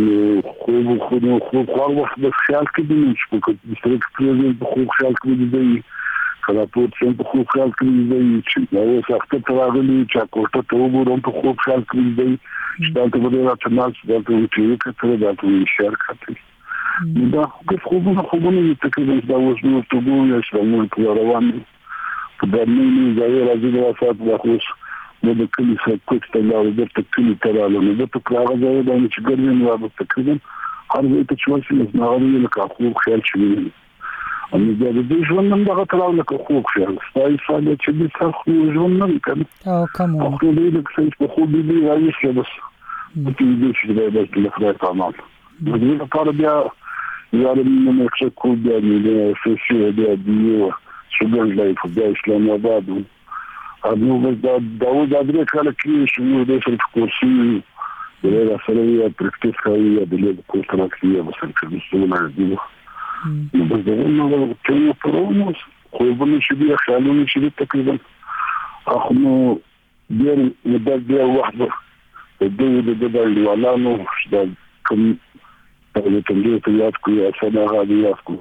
خو خو وخت د خیال کې دي چې په ډیسټریکټ پرزیدنت په خیال کې دي کله په څه په خیال کې دي چې دا وخت ته راغلي چې کوټه ته وګورم په خیال کې دي چې دا ته به راځنال چې دا ته چې دا ته شرکت دا خوبونه تقریبا دا وځنو ته ګورم چې موږ په روان دي د نوې ځای راځي د واسط د خوش د کلی څخه کوڅه ته لاړ د کلی ته لاړ نو د پکړه ځای د چې ګرځي نو د تقریبا هر ځای ته چې وایي نو هغه له خو خیال شي ان د دې ژوند نن دغه تراو له خو خیال ستای فعالیت چې د څخه ژوند نه کوي او کوم خو دې د څه په خو دې راځي چې بس د دې چې د خپل تعامل د دې لپاره بیا یاره نه څه کو بیا د سوسي د شغل لای په اسلام آباد نو دا داود ادري کله کې شو د څه کورسي د سره یې پریکټیس کوي د له کوټه کې مثلا چې څونه دي نو دا نو چې په روموس خو په نشي بیا خیالونه چې تقریبا اخنو ډیر مدد واحد د ولانو د کوم په تندې ته یاد کوي اسنه غادي یاد کوي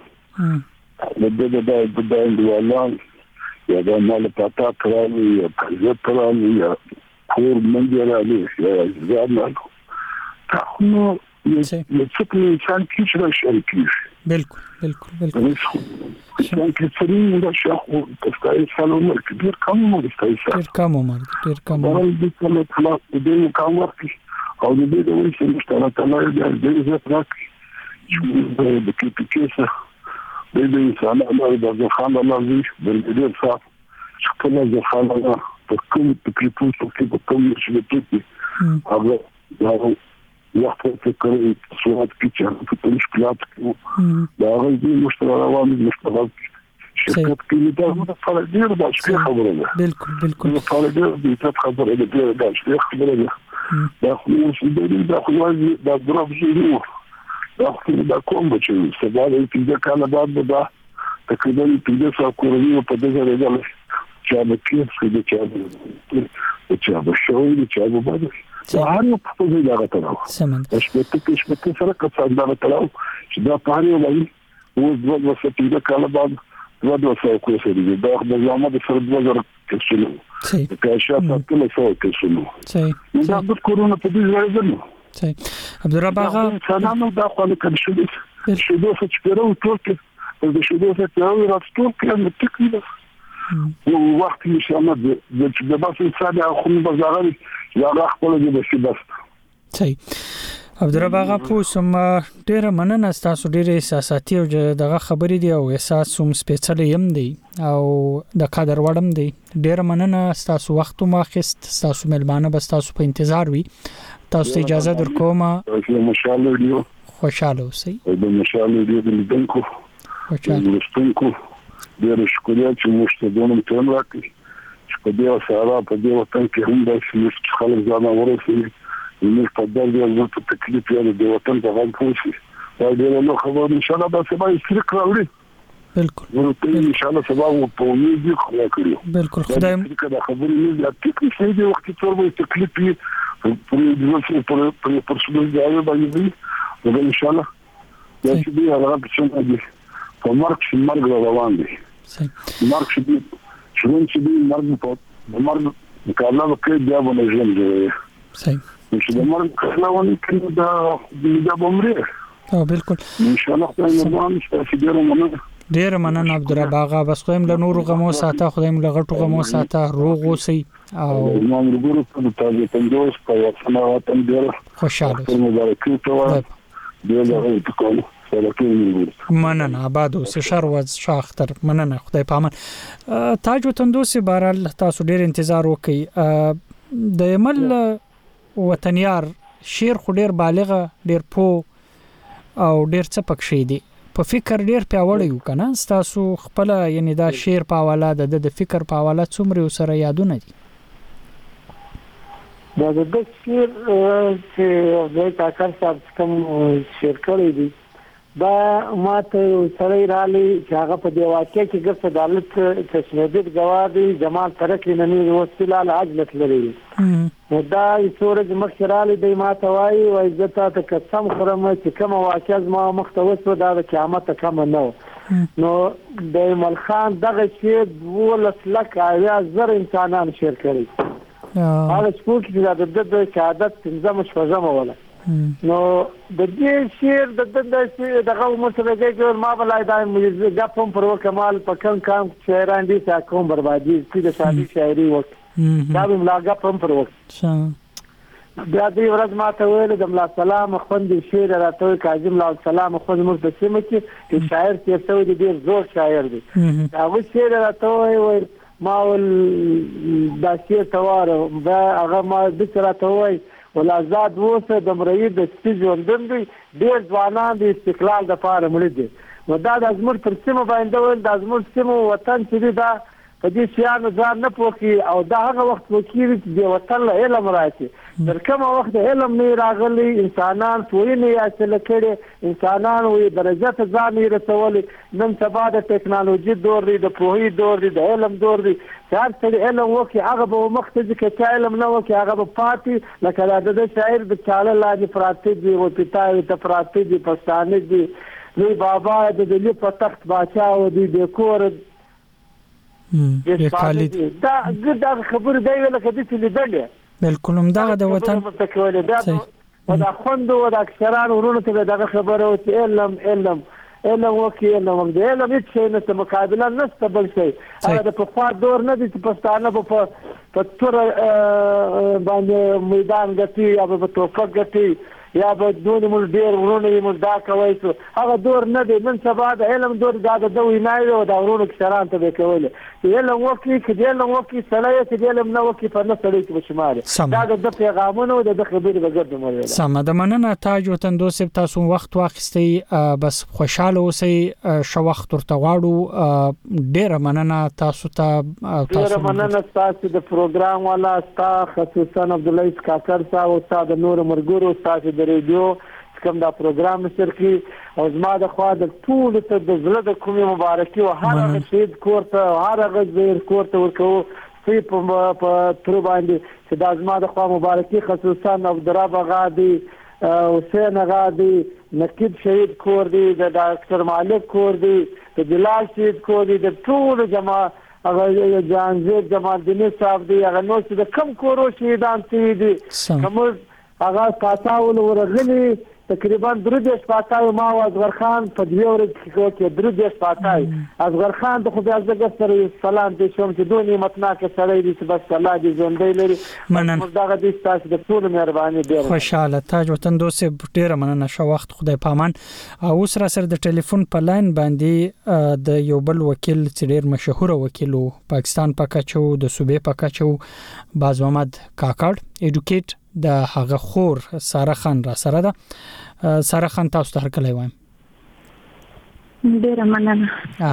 د ولان یا د مال پتا کړی یا کله کړی یا کور منځ راځي یا ځان نو یو څه انسان کې شي بالکل انسان کې څرینه د شاخو تاسو سلام ډیر کم عمر د کله خلاص دې کوم وخت او دې د وایي چې مشترک تعالی دې زه راکې د کیسه د انسان الله د ځخان الله دې دې صاحب څنګه ځخان الله په کوم تکلیفو کې په کوم شي هغه دا وخت ته کوي صورت کې چې په مشکلات دا غوږی مشترک عوامل مشترک شرکت کې دا فرق ډیر د خبره ده بالکل فرق ډیر د خبره ده دا خبره ده دا خو دا ضرب شي دا کوم چې سبا د دې کاله بعد به تقریبا 500 کورونه په دغه ډول چې د کیسې د چې د شوې چې هغه باندې هر یو په دې لاره تراو شپته سره کڅا دا تراو چې دا پاره وایي او د وسه کاله بعد دوه کورونه دي دا د زموږ د سره 2000 کسونو که شاته کله څو کسونو دا د کورونه په دې ځای ده صحیح عبدالرب اغا سلام دا خو له کله شو د شودو څخه ټول کې د شودو څخه راځو کې نو تکلیف وقت ان شاء الله د بس صاحب خو بازار یا خپل د شي بس صحیح. عبدالرب آغا پوسم ډیره مننه تاسو ډیره احساساتي او دغه خبرې دی او احساس هم سپیڅلی هم دی او د قدر وړم دی. ډیره مننه تاسو وخت مو اخیست. تاسو ملمانه بس تاسو په انتظار وي. تاسو ته اجازه درکوم. ماشاءالله دیو خوشاله اوسئ. د ماشاءالله دیو د لیدونکو خوشاله ډیره شکریه چې موږ ته دونه ټیم راکړي چې په دې سره په دې وطن کې هم د شي خلک ځان ورسوي. موږ په دغه ډول په تکلیف یې د وطن په غږ پوښي. دا ډېر نو خبر ان شاء الله به سبا استریک راوړي. بالکل ان شاء الله سبا په امید دي خو کړو. بالکل خدای دې دا خبرې نه د تکلیف دې وخت ټول به تکلیف په دې په پرسونل ځای باندې ان شاء الله دا چې دې هغه څنګه دي په مرګ روان دي. مرګ چې دې مرګ په مرګ مقابله کوي بیا باندې ژوند جوړوي. صحیح. چې د مرګ خلاوني کله دا بمره. بالکل ان شاء الله خدای مبارک چې ډیر مننه عبدالرب آغا. بس خدایم له نور غمو ساته خدایم له غټو غمو ساته روغ اوسئ او موږ ګورو په تاسو تندوس په وطن ډیر خوشاله مبارک ته ډیر تکول مننه آباد اوسئ. شروز شاختر مننه خدای پامن. تاج وطندوس بهرال تاسو ډیر انتظار وکئ. د عمل وطنیار شیر خو ډیر بالغه ډیر پو او ډیر څه پکښې دي په فکر ډیر پیاوړی یو کنه. تاسو خپل یعنی دا شیر په حواله د فکر په حواله څومره سره یادونه دي؟ دا د شیر چې د کاکر صاحب کوم شیر کړی دی دا ماته سره رالی چې هغه په دی واقع کې ګرځ عدالت تشدید گواهی جمال ترک ننی وسیلال عجلت لري. دا سورج مخرالی دی ماته وای او عزت ته قسم خورم چې کوم واقع ما مختوس و دا د قیامت کم نه. نو د مل خان دغه شی ولس لک یا زر انسانان شیر کړي. هغه څوک چې د شهادت تنظیم شوزم ولا نو د دې شیر دغه مسله کې ما بلای دا غفم پر کمال په کم شاعران دي چې کوم بربادي چې د شادي شاعري وکړي دا به ملاګه پر وکړي. بیا دې ورځ ما ته ویل د ملا سلام خوند شیر راته کاظم لا سلام خوند مرتسم چې شاعر چې څو دي ډیر زور شاعر دي. هغه شیر راته ویل ما ول دا شیر توار دا هغه ما د راته ویل ولا آزاد وسه د مرید د سپیژوندم دي ډیر ځوانان د استقلال د پاره مړ دي. ودا د ازمر تر سیمه باندې ول د ازمر سیمه وطن چې دا په دې شیانو ځان نه پوکي او دا هغه وخت وکیل چې د وطن له علم راځي. تر کومه وخت علم نه راغلي انسانان توي نه حاصل کړي انسانان وي درجه ته ځان یې رسولي. نن سبا د ټکنالوژي دور دی د پوهې دور دی د علم دور دی. هر څه علم وکي هغه به مختزي کې علم نه وکي هغه به پاتې لکه د شاعر د چاله لاندې پراته دي او پتاوي ته پراته دي پښتانه دي لوی بابا د دې په تخت بادشاہ او د کور دا خبر دی لکه د لیدلې. بالکل هم دغه د وطن دا خوند او د اکثران ورونو ته دغه خبره او علم وکي علم د علم هیڅ نه مقابله نشته بل شي. هغه د په خوا دور نه دي چې پښتانه په تور باندې میدان ګټي یا په توپک ګټي یا به دونه مول ډیر ورونه یې مزدا کوي. هغه دور نه دی. نن سبا د علم دور دا د دوی نه او د ورونو کسران ته به کول. علم وکي چې علم وکي سړی چې علم نه وکي په نه سړی کې بشمار دا د پیغامونو د خبرې بغیر مړ. سم د مننه تاج وطندوس تاسو وخت واخستي بس خوشاله اوسئ. شو وخت ورته واړو ډیر مننه تاسو ته ډیر مننه تاسو د پروګرام والا تاسو خصوصا عبد الله کاکر صاحب او تاسو د نور مرګورو تاسو د ریډیو کوم دا پروګرام مشر کی او زما د خوا د ټول ته د زړه د کومې مبارکي او هر شهید کور ته هر غزیر کور ته ورکو په تر باندې چې د زما د خوا مبارکي خصوصا عبدالرب غادي حسین غادي نقیب شهید کور دی د ډاکټر مالک کور دی د بلال شهید کور دی د ټول جماع هغه جانزید جمال دیني صاحب دی هغه نو چې د کم کورو شهیدان دي کوم هغه تاسو ورغلي تقریبا 3 پاتای ما او اصغر خان په 2 ورځې کې 3 پاتای اصغر خان د خو بیا زګر سره سلام دې شوم چې دوه نعمتناک سړی دې چې بس الله دې ژوندۍ لري موږ دغه دې تاسو د ټول مهرباني ډیر خوشاله تاج وطن دوست ډیر مننه شو وخت خدای پامان. او سره سره د ټلیفون په لاین باندې د یو بل وکیل چې ډیر مشهور وکیل پاکستان پکاچو د صوبې پکاچو باز محمد کاکړ اډوکیټ د هغه خور ساره خان را سره ده. ساره خان تاسو ته هرکلی وایم. ډیر مننه.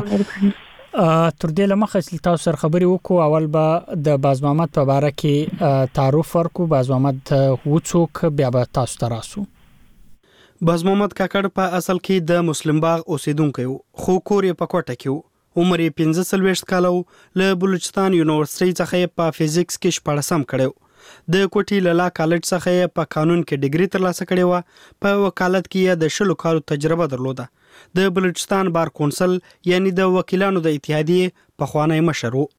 تر دې لمخه تاسو سره خبرې وکړو. اول به د باز محمد په اړه کې تعارف ورکو. باز محمد وڅوک بیا به تاسو ته راسو. باز محمد کاکړ په اصل کې د مسلم باغ اوسیدونکی و، خو کور یې په کوټه کې و. عمر یې 45 کال و. له بلوچستان یونیورسيټي څخه په فزیکس کې 14 کړو. د کوټي لالا کالج څخه په قانون کې ډیګري ترلاسه کړې و. په وکالت کې د 10 کالو تجربه درلوده. د بلوچستان بار کونسل یعنی د وکیلانو د اتحادیې په خوانی مشر و.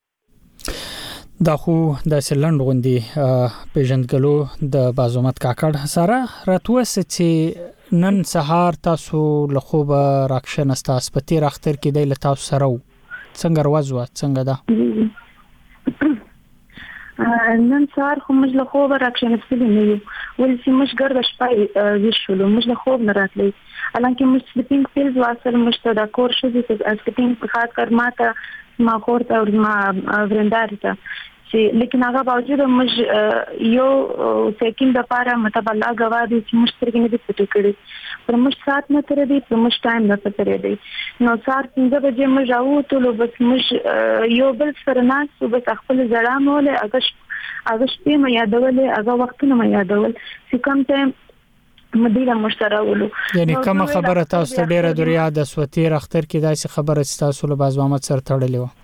دا خو د سلند غوندي پیژندګلو د باز محمد کاکړ سره راتوسه چې نن سهار تاسو له خوب راکښن استاسپتی راختر کې د تاسو سره څنګه روزو څنګه ده نن سهار خو موږ له خوب راکښنستلې نه یو ولې چې موږ ګرد شپه ویښولو موږ له خوب نه راتلې حالانکه موږ سلیپینګ پیلز واصل موږ ته د کور شوزي چې سلیپینګ په خاطر کار ماته ما خورته او ما ورندار ته چې لیکن هغه باوجود موږ یو سیکنډ لپاره مطلب الله غوا دي چې موږ سترګې نه دي پټې کړې پر موږ سات نه تر دې پر موږ ټایم نه تر دې نو سار 5 بجې موږ راوته لو بس موږ یو بل سره ناس بس خپل زړه موله اګه شپې ما یادولې هغه وختونه ما یادول چې کوم ټایم مدیره مشترولو یعنی کوم خبره تاسو ته ډیره دریا د سوتیر اختر کې داسې خبره تاسو له باز محمد سره تړلې و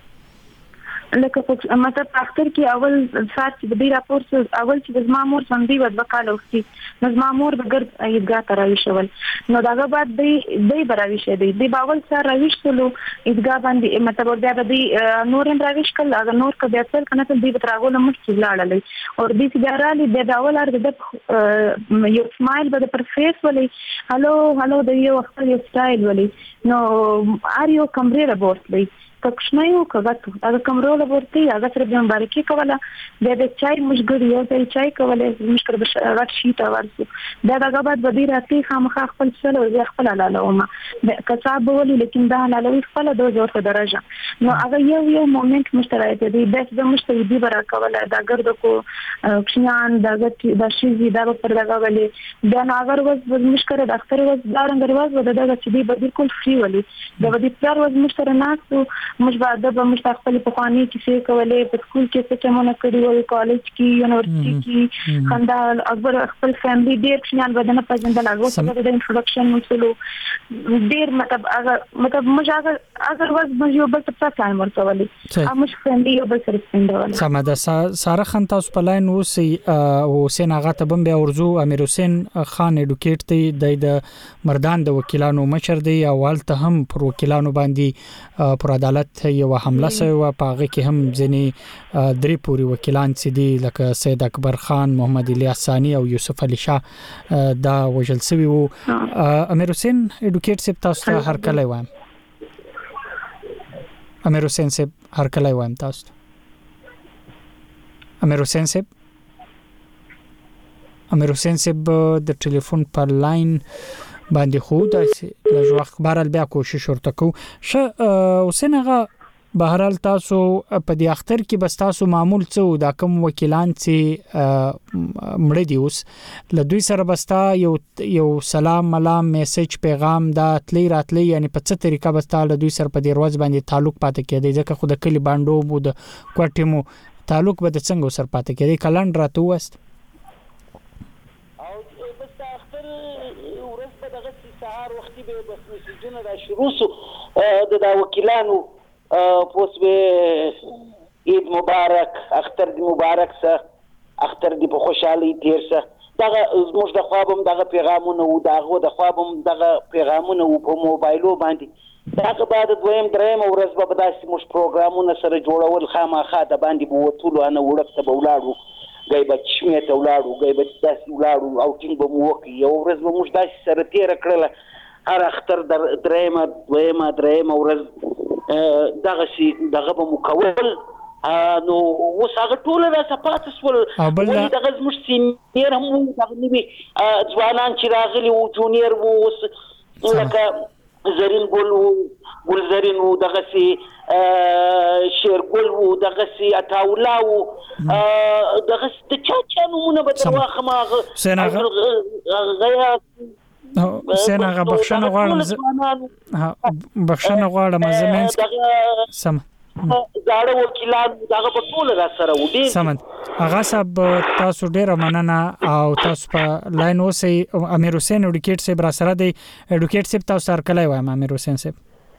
لکه په مطلب اختر کې اول سات چې د راپور اول چې د مامور باندې ود وکاله وختي نو مامور بغیر ایدګا تراوي شول نو داغه بعد دی براوي شه دی باول سره راويشتلو ایدګا باندې مطلب بیا د نورن راويش کله هغه نور کبه اثر کنه ته دی بتراغول مخ لاړلې او دې چې رالي د اول ار د یو سمایل به پر فیس ولې هالو د یو خپل سټایل ولې نو ار یو کمرې راوړلې پښنه یو کغت هغه کمرو لورتي هغه سره د مبارکي کوله د چای مشګړی یو ځای چای کوله مشکر غټ شي تا ورسو دا دغه بعد بدی راتی خامخا خپل سره او خپل لاله د کتاب ولې لیکن دا لاله خپل د زور په درجه نو هغه یو مومنت مشترک دی د مشتری برا کوله دا ګرد کو کښنان دا شي دا پر دغه ولې دا اگر وز مشکره د اختر وز دارنګ ورواز و دغه چې دی بالکل فری ولې د ودی پر وز مشتره ناس موږ بعد به موږ خپل په خواني کې څه کولې په سکول کې څه چمونه کړی وای کالج کې یونیورسيټي کې خندال اکبر خپل فیملی ډیر څنګه بدنه پېژندل هغه د انټروډکشن مسلو ډیر مطلب موږ اگر وز موږ یو بل څه ټایم ورکولې موږ فیملی یو بل سره سپینډول سمه ده ساره خان تاسو په لاین اوسئ او حسین اغا ته بم بیا ورزو امیر حسین خان اډوکیټ دی د مردان د وکیلانو مشر دی او ولته هم پر وکیلانو باندې پر عدالت یو حمله شوی په هغه کې هم ځنی درې پوری وکیلان چې دي لکه سید اکبر خان محمد الیاس ثانی او یوسف علی شاه دا وجل شوی وو امیر حسین اډوکیټ سپ تاسو ته هر کله وایم امیر حسین سپ هر کله وایم تاسو امیر حسین سپ د ټلیفون په لاین باندې خو د لږ وخت بهرال بیا کوشش ورته کو حسین هغه بهرال تاسو په دې اختر کې بس تاسو معمول څه دا کوم وکیلان چې مړ دي اوس له دوی سره بستا یو سلام ملام میسج پیغام دا تلی راتلی یعنی په څه طریقه بستا له دوی سره په دې ورځ باندې تعلق پاتې کېدی ځکه خو د کلی باندې مو د کوټې مو تعلق به څنګه سره پاتې کېدی کلند راته وست شروع سو د وکیلانو پوس به عید مبارک اختر دی مبارک سه اختر دی په خوشحالي تیر سه دغه زموږ د خوابم دغه پیغامونه او دغه د خوابم دغه پیغامونه په موبایلو باندې دغه بعد دویم دریم ورځ به داسې موږ پروګرامونه سره جوړول خامخا د باندې بوتلو انا وړکته بولاړو غي بچمه ته ولاړو غي بچ داسې ولاړو او ټینګ به مو وکړي یو ورځ به موږ داسې سره تېره کړله هر اختر درېیمه دویمه درېیمه ورځ دغه به مو کول نو اوس هغه ټول راڅه پاتې شول ولې دغه زموږ سینیر هم دغه نوي ځوانان چې راغلي وو جونیر وو اوس لکه زرین ګل وو ګل زرین وو دغسې شیرګل وو دغسې عطاالله وو دغسې د چا نومونه به در واخلم هغه حسین آغا بخښنه غواړم زه منځ سم زاړه وکیلان دغه په ټول را سره و ډیر سمند اغا صاحب تاسو ډیر مننه او تاسو په لاین اوسئ امیر حسین اډوکیټ صاحب را سره دی اډوکیټ صاحب تاسو سره کله وایم امیر حسین صاحب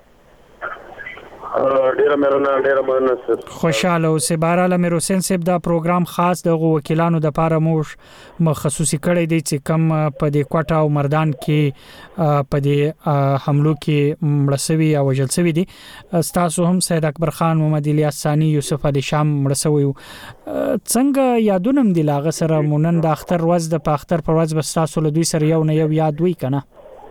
ډیر مننه سر خوشاله اوسئ بهرحال امیر حسین صاحب دا پروګرام خاص د وکیلانو د لپاره موږ خصوصي کړی دی چې کم په دې کوټه او مردان کې په دې حملو کې مړسوي او وژل شوی دي تاسو هم سید اکبر خان محمد الیاس ثانی یوسف علی شام مړسوي څنګه یادونه دی لاغه سره مونن د اختر ورځ د اختر پر ورځ بس تاسو له دوی سره یو نه یو یاد وی کنه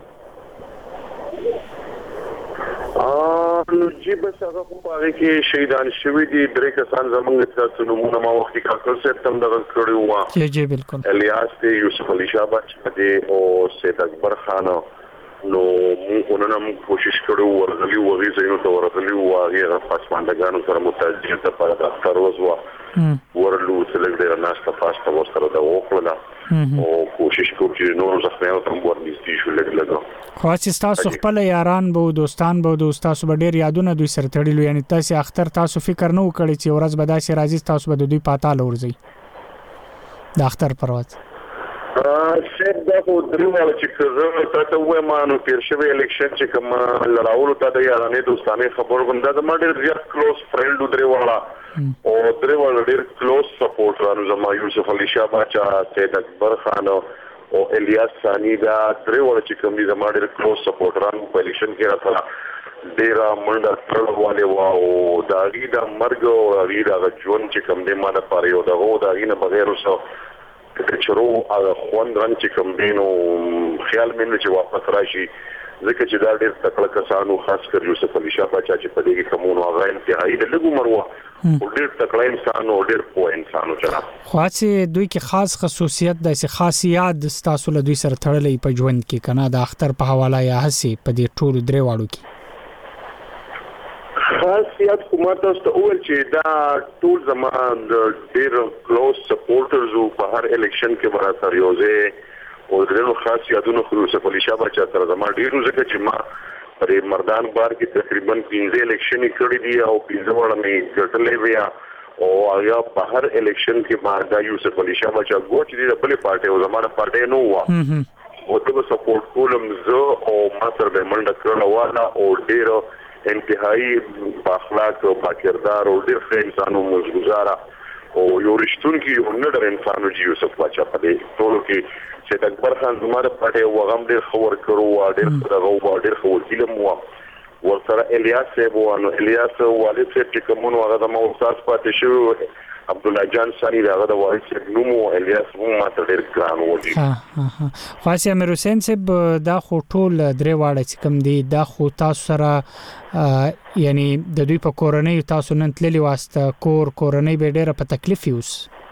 نو جی بس هغه په هغه کې شهیدان شوی دي درې کسان زمونږ تاسو نمونه ما وختي کاکل سپتم دغه کړی و جی بالکل الیاس ته یوسف علی شاه بچی او سید اکبر خان نو موږ نن کوشش کړو ورغلی وغي زینو ته ورغلی و هغه پاسماندګانو سره متعجب ته پر اختر وزوا ورلو څلګ ډیر ناشته پاسته ورسره د وکړه او کوشش کوم چې نور ځخنه تم ورنيستي شو لګ خو چې تاسو خپل یاران بو دوستان بو تاسو به ډیر یادونه دوی سره تړلو یعنی تاسو اختر تاسو فکر نه وکړی چې ورځ به داسې راځي تاسو به دوی پاتاله ورځي د اختر پرواز شیخ دا خو دریواله چې کزه تاسو وې مانو پیر شوی الیکشن چې کوم لړاولو ته د یارانې دوستانه خبر غونډه د ماډر زیات کلوز فرند دریواله او دریواله ډیر کلوز سپورټرانو زما یوسف علی شاه بچا سید اکبر خان او الیاس ثانی دا دریواله چې کوم د ماډر کلوز سپورټرانو په الیکشن کې راځه ډیر منډه تړواله او دا غي د مرګ او غي د ژوند چې کوم د ماده پاره یو دغه دا غي نه بغیر وسو کچرو هغه خوند رن چې کوم دینو خیال مینه چې واپس راشي ځکه چې دا ډېر تکړه کسانو خاص کر یوسف علی شاه بچا چې په دې کې کومو هغه انتهایی د لګو مروه ډېر تکړه انسان او ډېر پوه انسان جناب خو چې دوی کې خاص خصوصیت د خاصیت ستاسو له دوی سره تړلې په ژوند کې کنه د اختر په حواله یا هسي په دې ټولو درې واړو کې خاصیت کومه تاسو اول چې دا ټول زمان ډېر کلوز سپورټرز په هر الیکشن کې برابر یوځه او ډېر خاصیتونه خو یوسف علی شاه بچا تر زمان ډېر ځکه چې ما پر مردان بار کې تقریبا 15 الیکشن کړی دي او 15 وړ مې ګټلې ویا او هغه په هر الیکشن کې ما دا یوسف علی شاه بچا ګوت دي د بل پارټي او زمانه پارټي نو وا او ته سپورټ کولم زه او ما سره د منډه کړل والا او ډېر انتهایی باخلاق او باکردار او ډېر ښه انسانو مزګزاره او یو رښتونکي یو نډر انسانو چې یوسف بچا په دې ټولو کې چې اکبر خان زماره پټه وغم ډېر خبر کړو ډېر دغه ډېر خو وکیلم و ورسره الیاس صاحب نو الیاس والد صاحب چې کومو هغه د مو استاد پاتې شو عبد الله جان ثانی هغه د والد صاحب نومو الیاس هم ماته ډېر ګران و دي خاص امیر حسین صاحب دا خو ټول درې واړه چې کوم دي دا خو تاسو سره یعنی د دوی په کورنۍ تاسو نن تللی واسطه کورنۍ به ډېر په تکلیف یوس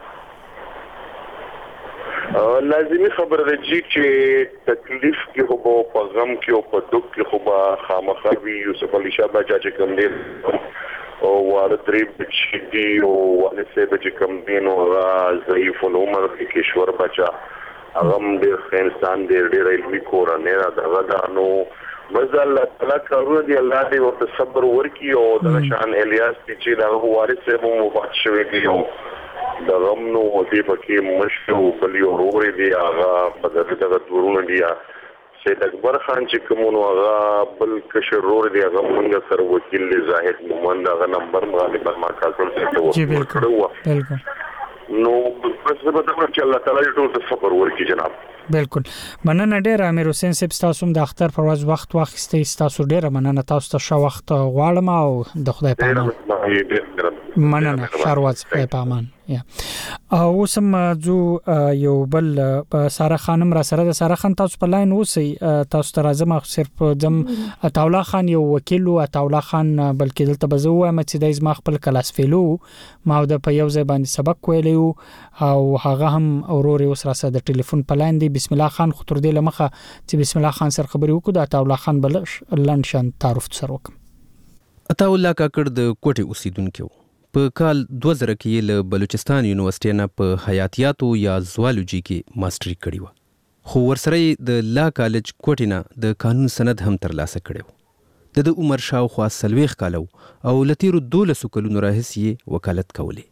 لازمي خبره ده چې تکلیف کې خو په غم کې او په دک کې خو خامخا وی یوسف علی شاه بچا چې کوم دی او والد درې بچی دی او والد صاحب چې کوم دی نو ضعیف العمر کیشور بچا هغه ډېر انسان ډېر علمي کورنۍ را دغه نو بس الله تعالی کارو دی الله دې ورته صبر ورکي او د شان الیاس چې دا والد صاحب مو وفات شوی دی او د غمنو دې پکې مشو بلی اوروري دی هغه په دغه دورونه دی سید اکبر خان چې کومو هغه بل کشر رور دی هغه موږ سره وکیل زاهد مومند هغه نمبر غالبا ما کاکل څه جی بالکل نو بس به دا چې الله تعالی ټول صبر ورکړي جناب بالکل مننه ډیر امیر حسین صاحب تاسو د اختر پر ورځ وخت واخیستئ تاسو ډیر مننه تاسو ته ښه وخت غواړم او د خدای په امان مننه شارواز خدای په امان یا او سم جو یو بل ساره خانم را سره د ساره خان تاسو په لاین اوسئ تاسو ته راځم صرف دم عطاولا خان یو وکیل او عطاولا خان بلکې دلته بزو وایم چې د ما خپل کلاس فیلو ما د په یو ځای باندې سبق ویلو او هغه هم اورور اوس را سره د ټلیفون په لاین دی بسم الله خان خطر دی لمخه چې بسم الله خان سره خبري وکړو د عطاولا خان بل لنشن تعارف سره وکم عطاولا کاکړ د کوټي اوسیدونکو په کال 2000 کې له بلوچستان یونیورسيټي نه په حیاتیاتو یا زوالوجي کې ماستري کړی و خو ورسره د لا کالج کوټي نه د قانون سند هم ترلاسه کړو د عمر شاوخوا 40 کالو او لتیرو 12 کلونو راهیسې وکالت کولی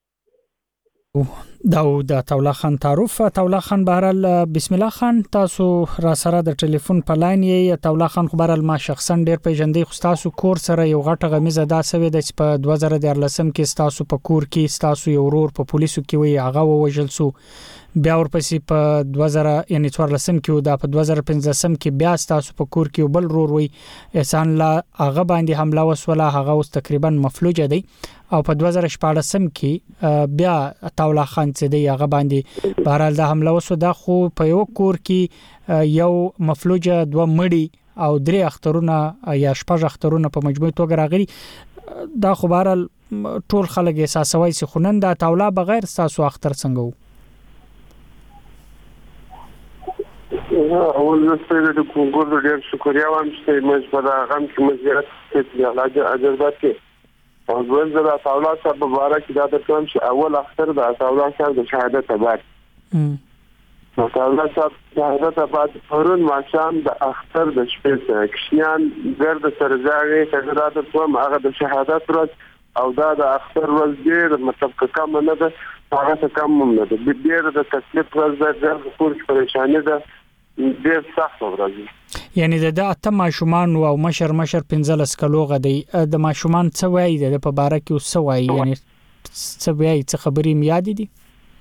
داود عطاولا خان تعارف عطاولا خان بهرال بسم الله خان تاسو را سره د ټلیفون په لاین یې عطاولا خان خو بهرال ما شخصا ډیر پیژندې خو تاسو کور سره یو غټه غمیزه دا سوي د په 2013 کې تاسو په کور کې تاسو یو ورور په پولیسو کې وی هغه وژل سو بیا ورپسې په 2000 یعنی 14 کې دا په 2015 کې بیا تاسو په کور کې بل ورور وی احسان لا هغه باندې حمله وسوله هغه اوس تقریبا مفلوج دی او په 2014 کې بیا عطاولا خان چې دی هغه باندې بهرال د حمله وسو دا خو په یو کور کې یو مفلوج دوه مړی او درې اخترونه یا شپږ اخترونه په مجموعي توګه راغلي دا خو بهرال ټول خلک احساسوي چې خونن د عطاولا بغیر تاسو اختر څنګه وو اول زه د کونګور د ډیر شکریا وایم چې موږ په غم کې مزیات کې علاج اجازه کې او ځل د عطاولا صاحب مبارک دا د کوم چې اول اختر د عطاولا صاحب د شهادت بعد عطاولا صاحب شهادت بعد پرون ماشام د اختر د شپې کښنان ګرد سرزاوي تجربه د کوم هغه د شهادت ورځ او دا د اختر ورځ ډیر مطلب کم نه ده هغه کم نه ده ډیر د تکلیف ورځ د کور پریشانی ده ډیر سخت ورځ یعنی د اته ماشومان او مشر 15 کلوغه دی د ماشومان څه وایي د په باره کې څه وایي یعنی څه وایي څه خبرې میاد دي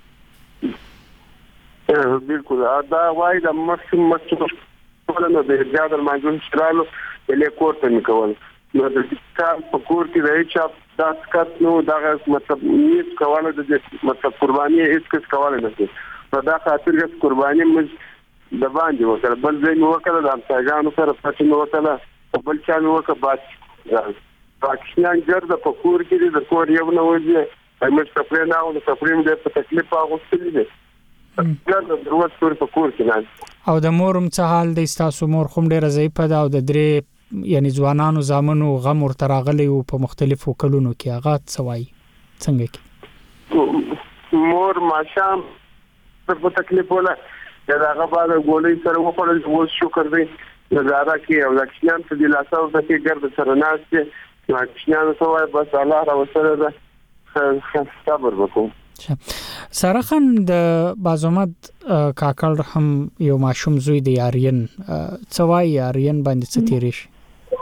بالکل دا وایي د مخکې ولنه د اجازه الماجون شرالو له کوټه نکول نو د کار په کور کې راځي چې دا سکت نو دا مطلب نیت کوله د مطلب قرباني هیڅ کس کوله نه شي په دا خاطر چې قرباني مې د باندې وکړ بل ځای نو وکړه د امتحانو سره پاتې نو وکړه بل چا نو وکړه بعد پاکستان ګرځه په کور کې د کور یو نو وځي همې سپرې نه او د سپرې د په تکلیف اغوستل دي ګرځه دروازه کور په کور کې نه او د مورم څه حال دی تاسو مور کوم ډیره ضعیفه ده او د درې یعنی ځوانانو زامنو غم ورته راغلی او په مختلفو کلونو کې هغه څه وایي څنګه کې مور ماشام په تکلیف ولا دا هغه بعد ګولې سره وخوړل اوس شکر دی دا راکې او لکشنان ته د لاسو د کې ګرد سره ناشته لکشنان سوای بس الله را وسره ده صبر وکړو ساره خان د بازومد کاکړ هم یو ماشوم زوی دی آرین څوای آرین باندې څه تیری شي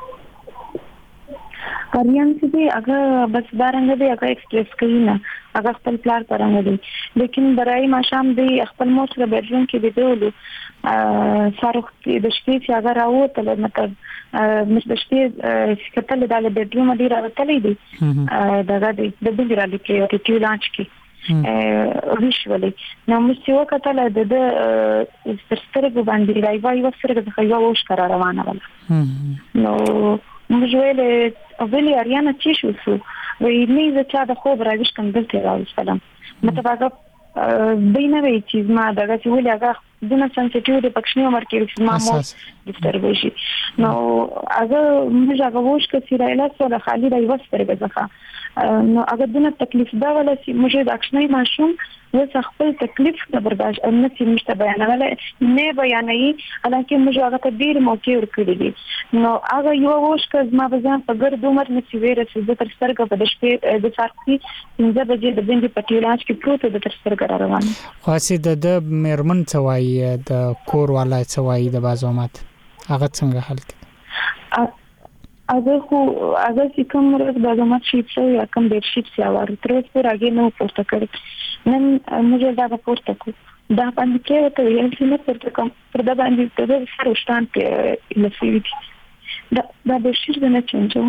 آرین چې دی هغه بس دارنګ دی هغه ایکسپریس کوي نه هغه خپل پلان پرانګ دی لیکن برای ماشام دی خپل مور سره بیډروم کې دی ډولو فاروق د شپې چې هغه راوته مطلب مش د شپې کتل د بیډروم دی راوتلې دی دغه دی د بل را لیکي او ټیو لانچ کې ویشولي نو موږ یو کتل د سترګو باندې راوي وسره د خیوا وښ قرار روانه ولا نو موږ ویلې اریانا چې شو وی نه زه چا د خوب راوښ کوم دلته راوښلم مطلب هغه بینه وی چې ما دغه چې ولې هغه دونه سنسټیو د پښنی عمر کې چې ما مو ډیسټرب شي نو هغه موږ هغه وښ کې راځي سره خالي دی وسره ځخه نو هغه دونه تکلیف دا ولا چې موږ د اکشنې ماشوم وڅ خپل تکلیف ته برداشت او نه چې مشته بیانول نه بیانې الکه موږ هغه ته ډیر موقع ورکړي دي نو هغه یو وښ کې ما بزان په ګرد عمر نشي ویره چې تر سترګه په شپې د سارتي 15 بجې د بندي پټیولانچ کې پروت د تر سترګه روان خاصه د میرمن څوای د کور والا څوای د بازومات هغه څنګه حل کړي هغه چې کوم ورځ بازومات شي چې کوم د شي چې اور تر اوسه راګي نو پورته کړی نن موږ دا پورته کو دا باندې کې ته یو څه نه پرته کوم پر دا باندې د سر وشتان کې لسیږي دا به شي نه چنجو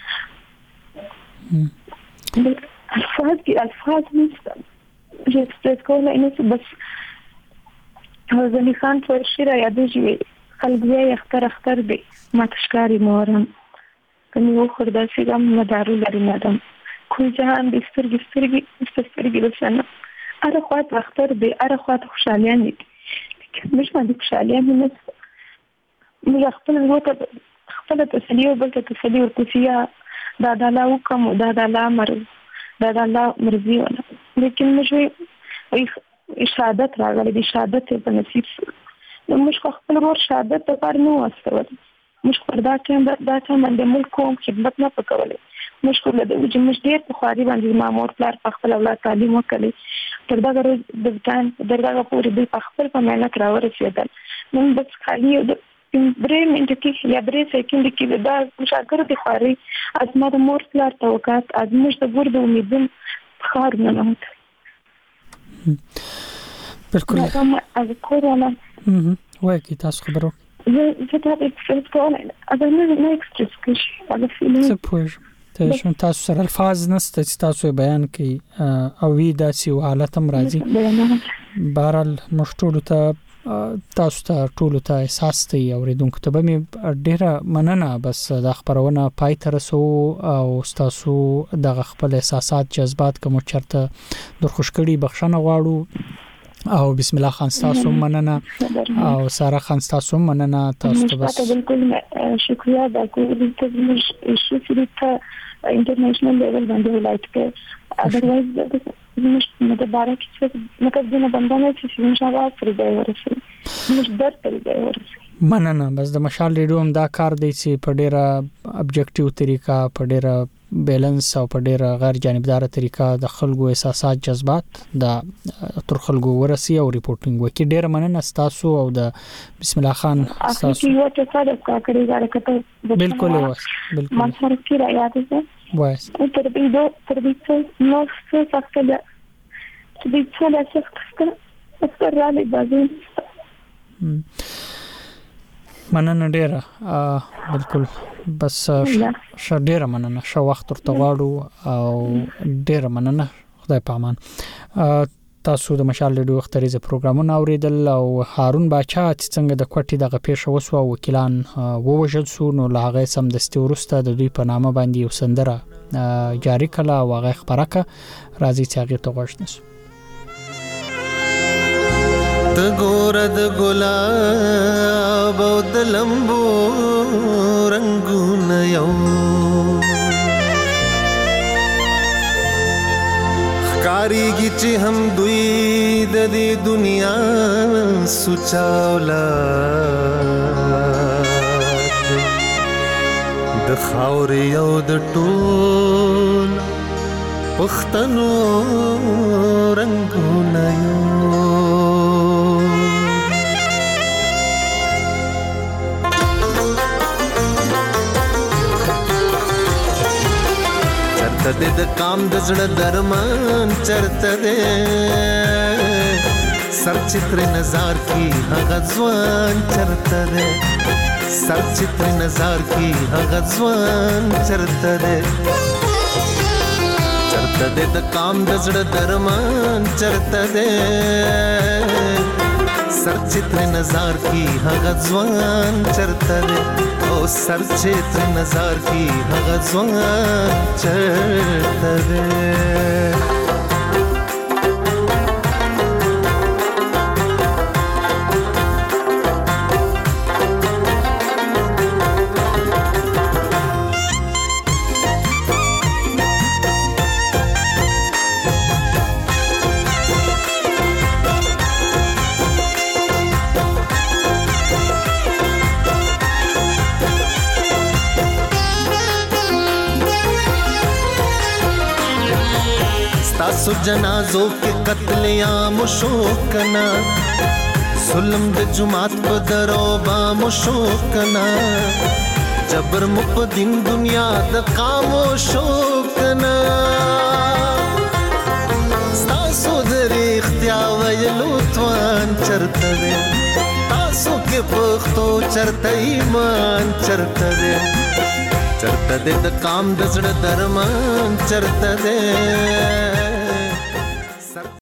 الفاظ نشته چې ستاسو کوله نه بس ځنې خان پر شي را یادېږي خلک یې اختر دی ما تشکاری مورم کني و خوردا سیګم مدارو لري مدام کوم جهان د سترګې وسنه اره خواط اختر دی اره خواط خوشالیان دي مش باندې خوشالیان نه موږ خپل وروته خپل تسلی او بل تسلی ورکوسیا دا د الله حکم دا د الله امر دا د الله مرضی ولا لیکن موږ شهادت راغلي دي شهادت په نصیب نو موږ خپل ور شهادت په کار نه واستول موږ پر دا ټیم باندې ملک کوم خدمت نه پکولې موږ کوله د موږ ډېر په خاري باندې مامور پلار په خپل اولاد تعلیم وکړي تر دا غره د ځان درګه پورې د خپل په مهنت راورسېدل نو بس خالي د درې منټ کې یا درې سکند کې دا مشاګر د خاري ازما د مور پلار توقعات ازمش د ګور د امیدن خار نه نه بالکل از کورونا وای کی تاسو خبرو زه ته اکسپریس کوم اگر نه اکسپریس کوم اگر فیلینګ سپوږ ته شون تاسو سره الفاظ نسته چې تاسو بیان کړئ او وی داسې حالت هم راځي بهرال مشټول ته تاسو ته ټول ته احساس ته اوریدونکو ته به ډیره مننه بس د خبرونه پای ته رسو او تاسو د خپل احساسات جذبات کوم چرته د خوشکړي بخښنه غواړو او بسم الله خان تاسو مننه او ساره خان تاسو مننه تاسو ته بس بالکل شکریہ دا کوم چې شو ته انټرنیشنل لیول باندې ولایت کې اذروایز مش متبارک چې مقدمه بندانه چې ان شاء الله پر دی ورسي مش درته دی ورسي مننه بس د مشال ریډیو هم دا کار دی چې په ډیره ابجیکټیو طریقه په ډیره بیلانس او په ډیره غیر جانبدار طریقه د خلکو احساسات جذبات د تر خلکو ورسي او ریپورټینګ وکي ډیره مننه تاسو او د بسم الله خان تاسو یو څه ساده کړی دا کته بالکل بالکل ما سره کې راځي وایس تر دې څه نو څه څه ده چې دې څه له څه څه راځي بازي مننه ډیره بالکل بس ډیره مننه شو وخت ورته غواړو او ډیره مننه خدای پامان تاسو د مشال ریډیو اختریزه پروګرامونه اوریدل او هارون باچا چې څنګه د کوټي دغه پیښه وسو وکیلان ووجل سو نو لاغه سم دستي ورسته د دوی په نامه باندې یو سندره جاری کړه او هغه خبرکه راځي چې هغه ته غوښنس د ګورد ګلاب او د لمبو رنگونه یو ښکاریږي چې هم دوی د دې دنیا سوچاولا د خاورې او د ټول پښتنو رنگونه یو چرته د کام د زړه درمان چرته ده سر چتر نظر کی هغه ځوان چرته ده سر چتر نظر کی هغه ځوان چرته ده چرته د کام د زړه درمان چرته ده سر چتر نظر کی هغه ځوان چرته ده او سر چتر نظر کی هغه ځوان چرته ده تاسو جنازو کې قتل عام شو کنا ظلم د جماعت په درو با مشو کنا جبر مپ دین دنیا د خاموشو کنا تاسو د اختیار وایلو توان چرته دی تاسو کې پښتو چرته ایمان چرته دی چرته دی د کام د زړه درمان چرته دی